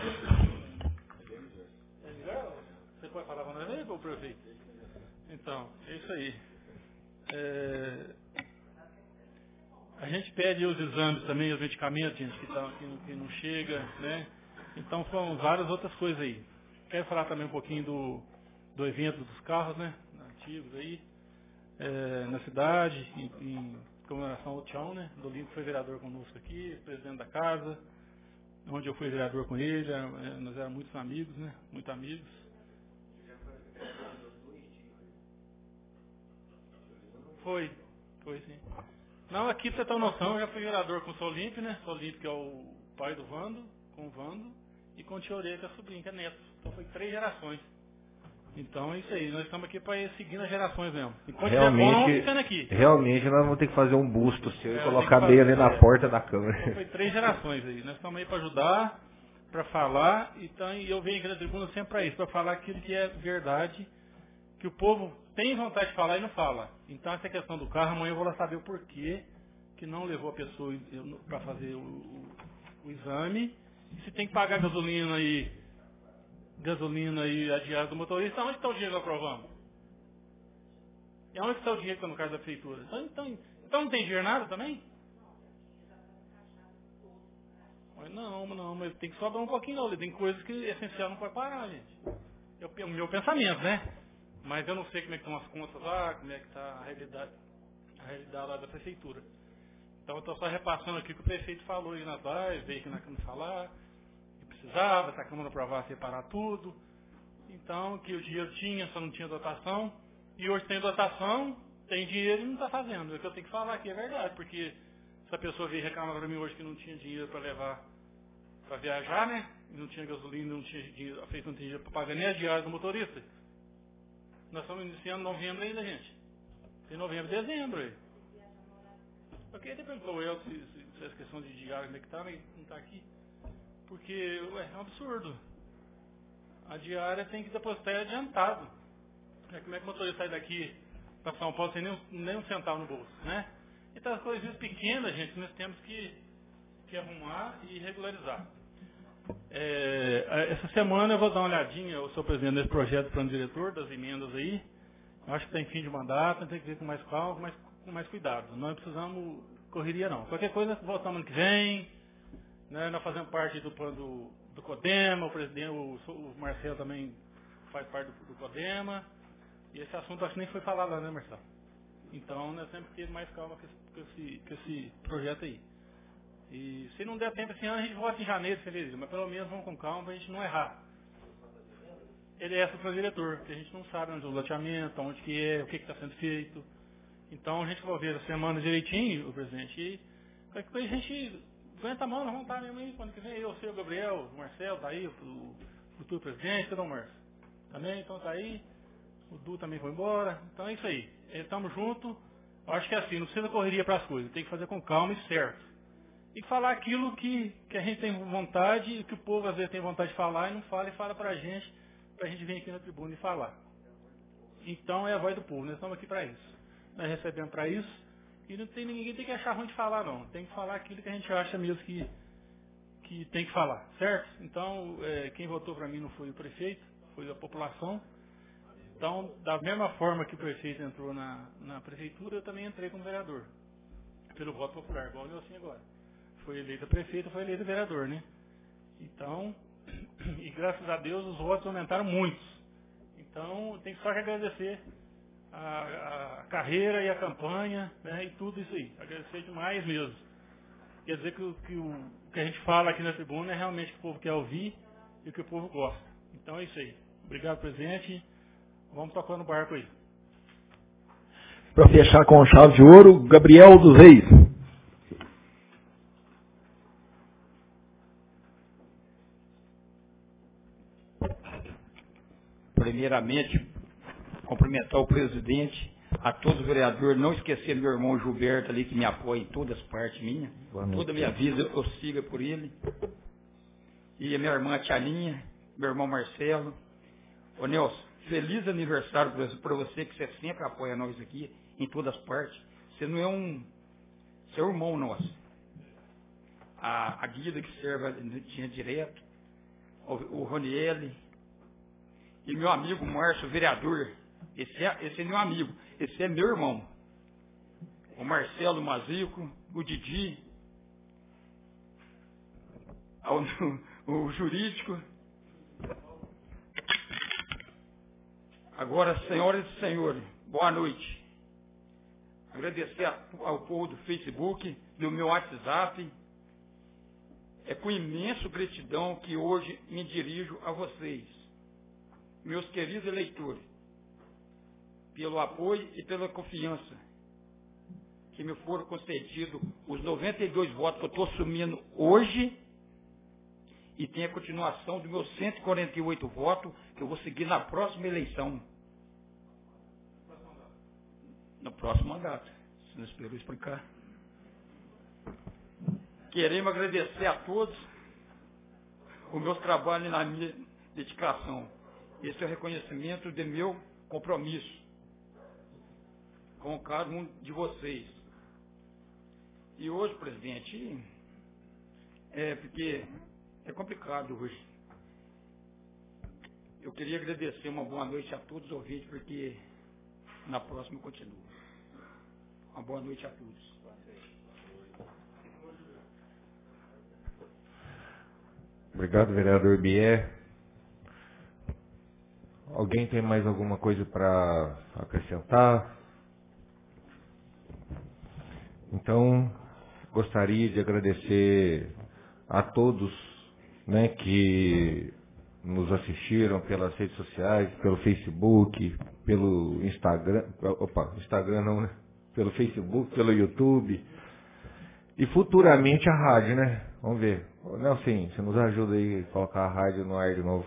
B: Você pode falar para nós aí, ô prefeito? Então, é isso aí. A gente pede os exames também, os medicamentos, gente, que não chega, né? Então são várias outras coisas aí. Quero falar também um pouquinho do evento dos carros, né? Nativos aí, na cidade, em comemoração ao Tião, né? Do Olimpo foi vereador conosco aqui, presidente da casa, onde eu fui vereador com ele, nós éramos muitos amigos, né? Muito amigos. Foi sim. Não, aqui pra você ter uma noção, eu já fui vereador com o Solimpe, né? Solimpe que é o pai do Vando, com o Vando, e com o Tiorê, que é sobrinho, que é neto. Então foi 3 gerações. Então é isso aí, nós estamos aqui para ir seguindo as gerações mesmo. Enquanto
A: realmente nós vamos ter que fazer um busto seu e colocar bem ali na porta da Câmara.
B: Então foi 3 gerações aí. Nós estamos aí para ajudar, para falar, então, e eu venho aqui na tribuna sempre para isso, para falar aquilo que é verdade, que o povo tem vontade de falar e não fala. Então essa questão do carro, amanhã eu vou lá saber o porquê que não levou a pessoa para fazer o exame, e se tem que pagar gasolina e a diária do motorista, onde está o dinheiro que nós aprovamos? E onde está o dinheiro que está no caso da prefeitura? Então não tem dinheiro nada também? Não, mas tem que sobrar um pouquinho não. Tem coisas que essencial não pode parar, gente. É o meu pensamento, né? Mas eu não sei como é que estão as contas lá, como é que está a realidade lá da prefeitura. Então eu estou só repassando aqui o que o prefeito falou aí nas lives, veio aqui na Câmara falar, que precisava, se a Câmara aprovar, separar tudo. Então, que o dinheiro tinha, só não tinha dotação. E hoje tem dotação, tem dinheiro e não está fazendo. É o que eu tenho que falar aqui, é verdade, porque se a pessoa veio reclamar para mim hoje que não tinha dinheiro para levar para viajar, né? E não tinha gasolina, não tinha dinheiro, a prefeitura não tinha dinheiro para pagar nem a diária do motorista. Nós estamos iniciando novembro ainda, gente. Tem novembro e dezembro aí. Ok, até perguntou eu se essa questão de diária como é que está, mas não está aqui. Porque, é um absurdo. A diária tem que depositar adiantado. Como é que o motorista sai daqui para São Paulo sem nem um centavo no bolso, né? Então as coisinhas pequenas, gente, nós temos que arrumar e regularizar. Essa semana eu vou dar uma olhadinha, eu sou presidente desse projeto do plano diretor, das emendas aí. Eu acho que tem fim de mandato, tem que ver com mais calma, com mais cuidado. Nós não precisamos correria não. Qualquer coisa, voltamos ano que vem. Né? Nós fazemos parte do plano do CODEMA, o presidente, o Marcelo também faz parte do CODEMA. E esse assunto acho que nem foi falado lá, né, Marcelo? Então nós temos que ter mais calma com esse projeto aí. E se não der tempo esse ano, a gente volta em janeiro, fevereiro. Mas pelo menos vamos com calma para a gente não errar. Ele é o diretor, porque a gente não sabe onde o loteamento, onde que é, o que está sendo feito. Então a gente vai ver a semana direitinho, o presidente, e qualquer coisa a gente aguenta a mão, nós vamos estar mesmo aí, quando que vem eu, o Gabriel, o Marcelo, tá aí, o futuro presidente, não, Marcelo? Também, então tá aí, o Du também foi embora, então é isso aí, estamos juntos. Eu acho que é assim, não precisa correria para as coisas, tem que fazer com calma e certo. E falar aquilo que a gente tem vontade, e que o povo às vezes tem vontade de falar e não fala, e fala pra gente vir aqui na tribuna e falar. Então é a voz do povo, nós estamos aqui para isso. Nós recebemos para isso, e ninguém tem que achar ruim de falar não, tem que falar aquilo que a gente acha mesmo que tem que falar, certo? Então, quem votou para mim não foi o prefeito, foi a população. Então, da mesma forma que o prefeito entrou na prefeitura, eu também entrei como vereador, pelo voto popular, igual o Nelson agora. Foi eleito prefeito, foi eleito vereador, né? Então, e graças a Deus os votos aumentaram muitos. Então, tem só que agradecer a carreira e a campanha, né, e tudo isso aí. Agradecer demais mesmo. Quer dizer que o que a gente fala aqui na tribuna é realmente o que o povo quer ouvir e o que o povo gosta. Então é isso aí. Obrigado, presidente. Vamos tocando o barco aí.
C: para fechar com chave de ouro, Gabriel dos Reis.
J: Primeiramente, cumprimentar o presidente, a todos os vereadores, não esquecer meu irmão Gilberto ali, que me apoia em todas as partes minhas. Toda a minha vida eu siga por ele. E a minha irmã Tianinha, meu irmão Marcelo. Ô Nelson, feliz aniversário para você, que você sempre apoia nós aqui, em todas as partes. Você não é seu irmão nosso. A Guida que serve tinha direto, o Roniele, e meu amigo Márcio, vereador. Esse é meu amigo, esse é meu irmão. O Marcelo Mazico, o Didi, o jurídico. Agora, senhoras e senhores, boa noite. Agradecer ao povo do Facebook, do meu WhatsApp. É com imensa gratidão que hoje me dirijo a vocês, meus queridos eleitores, pelo apoio e pela confiança que me foram concedidos os 92 votos que eu estou assumindo hoje, e tem a continuação dos meus 148 votos que eu vou seguir na próxima eleição. No próximo mandato. Você não esperou explicar? Queremos agradecer a todos o meu trabalho e na minha dedicação. Esse é o reconhecimento de meu compromisso com cada um de vocês. E hoje, presidente, porque é complicado hoje. Eu queria agradecer uma boa noite a todos os ouvintes, porque na próxima eu continuo. Uma boa noite a todos.
A: Obrigado, vereador Bier. Alguém tem mais alguma coisa para acrescentar? Então, gostaria de agradecer a todos, né, que nos assistiram pelas redes sociais, pelo Facebook, pelo Instagram, Instagram não, né? Pelo Facebook, pelo YouTube, e futuramente a rádio, né? Vamos ver. Nelson, você nos ajuda aí a colocar a rádio no ar de novo.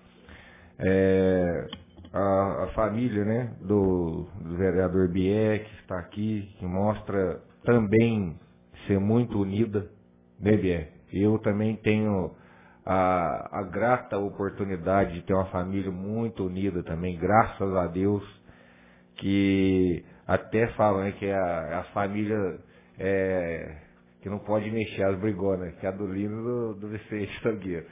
A: A família, né, do vereador Bier, que está aqui, que mostra também ser muito unida, né, Bier? Eu também tenho a grata oportunidade de ter uma família muito unida também, graças a Deus, que até falam, né, que a família que não pode mexer as brigonas, que é a do Lino do Vicente Tangueiro.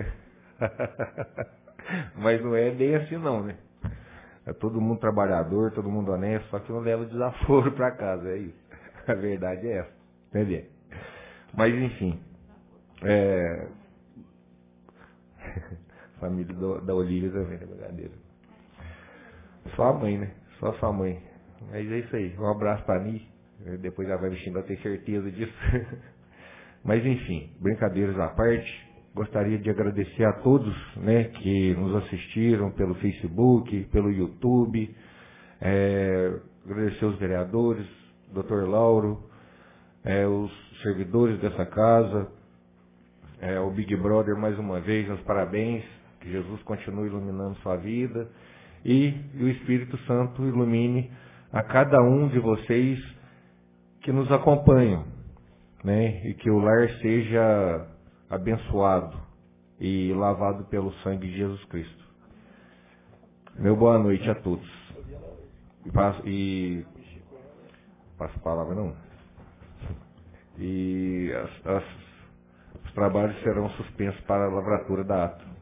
A: Mas não é bem assim não, né? É todo mundo trabalhador, todo mundo honesto, só que não leva desaforo para casa, é isso. A verdade é essa, entendeu? Mas enfim, família da Olívia também, é brincadeira. Só a mãe, né? Só sua mãe. Mas é isso aí, um abraço para mim. Depois já vai me xingar, eu tenho certeza disso. Mas enfim, brincadeiras à parte, gostaria de agradecer a todos, né, que nos assistiram pelo Facebook, pelo YouTube, agradecer os vereadores, Dr. Lauro, os servidores dessa casa, o Big Brother mais uma vez, meus parabéns, que Jesus continue iluminando sua vida e o Espírito Santo ilumine a cada um de vocês que nos acompanham, né, e que o lar seja abençoado e lavado pelo sangue de Jesus Cristo. Meu boa noite a todos. Passo a palavra não. E os trabalhos serão suspensos para a lavratura da ata.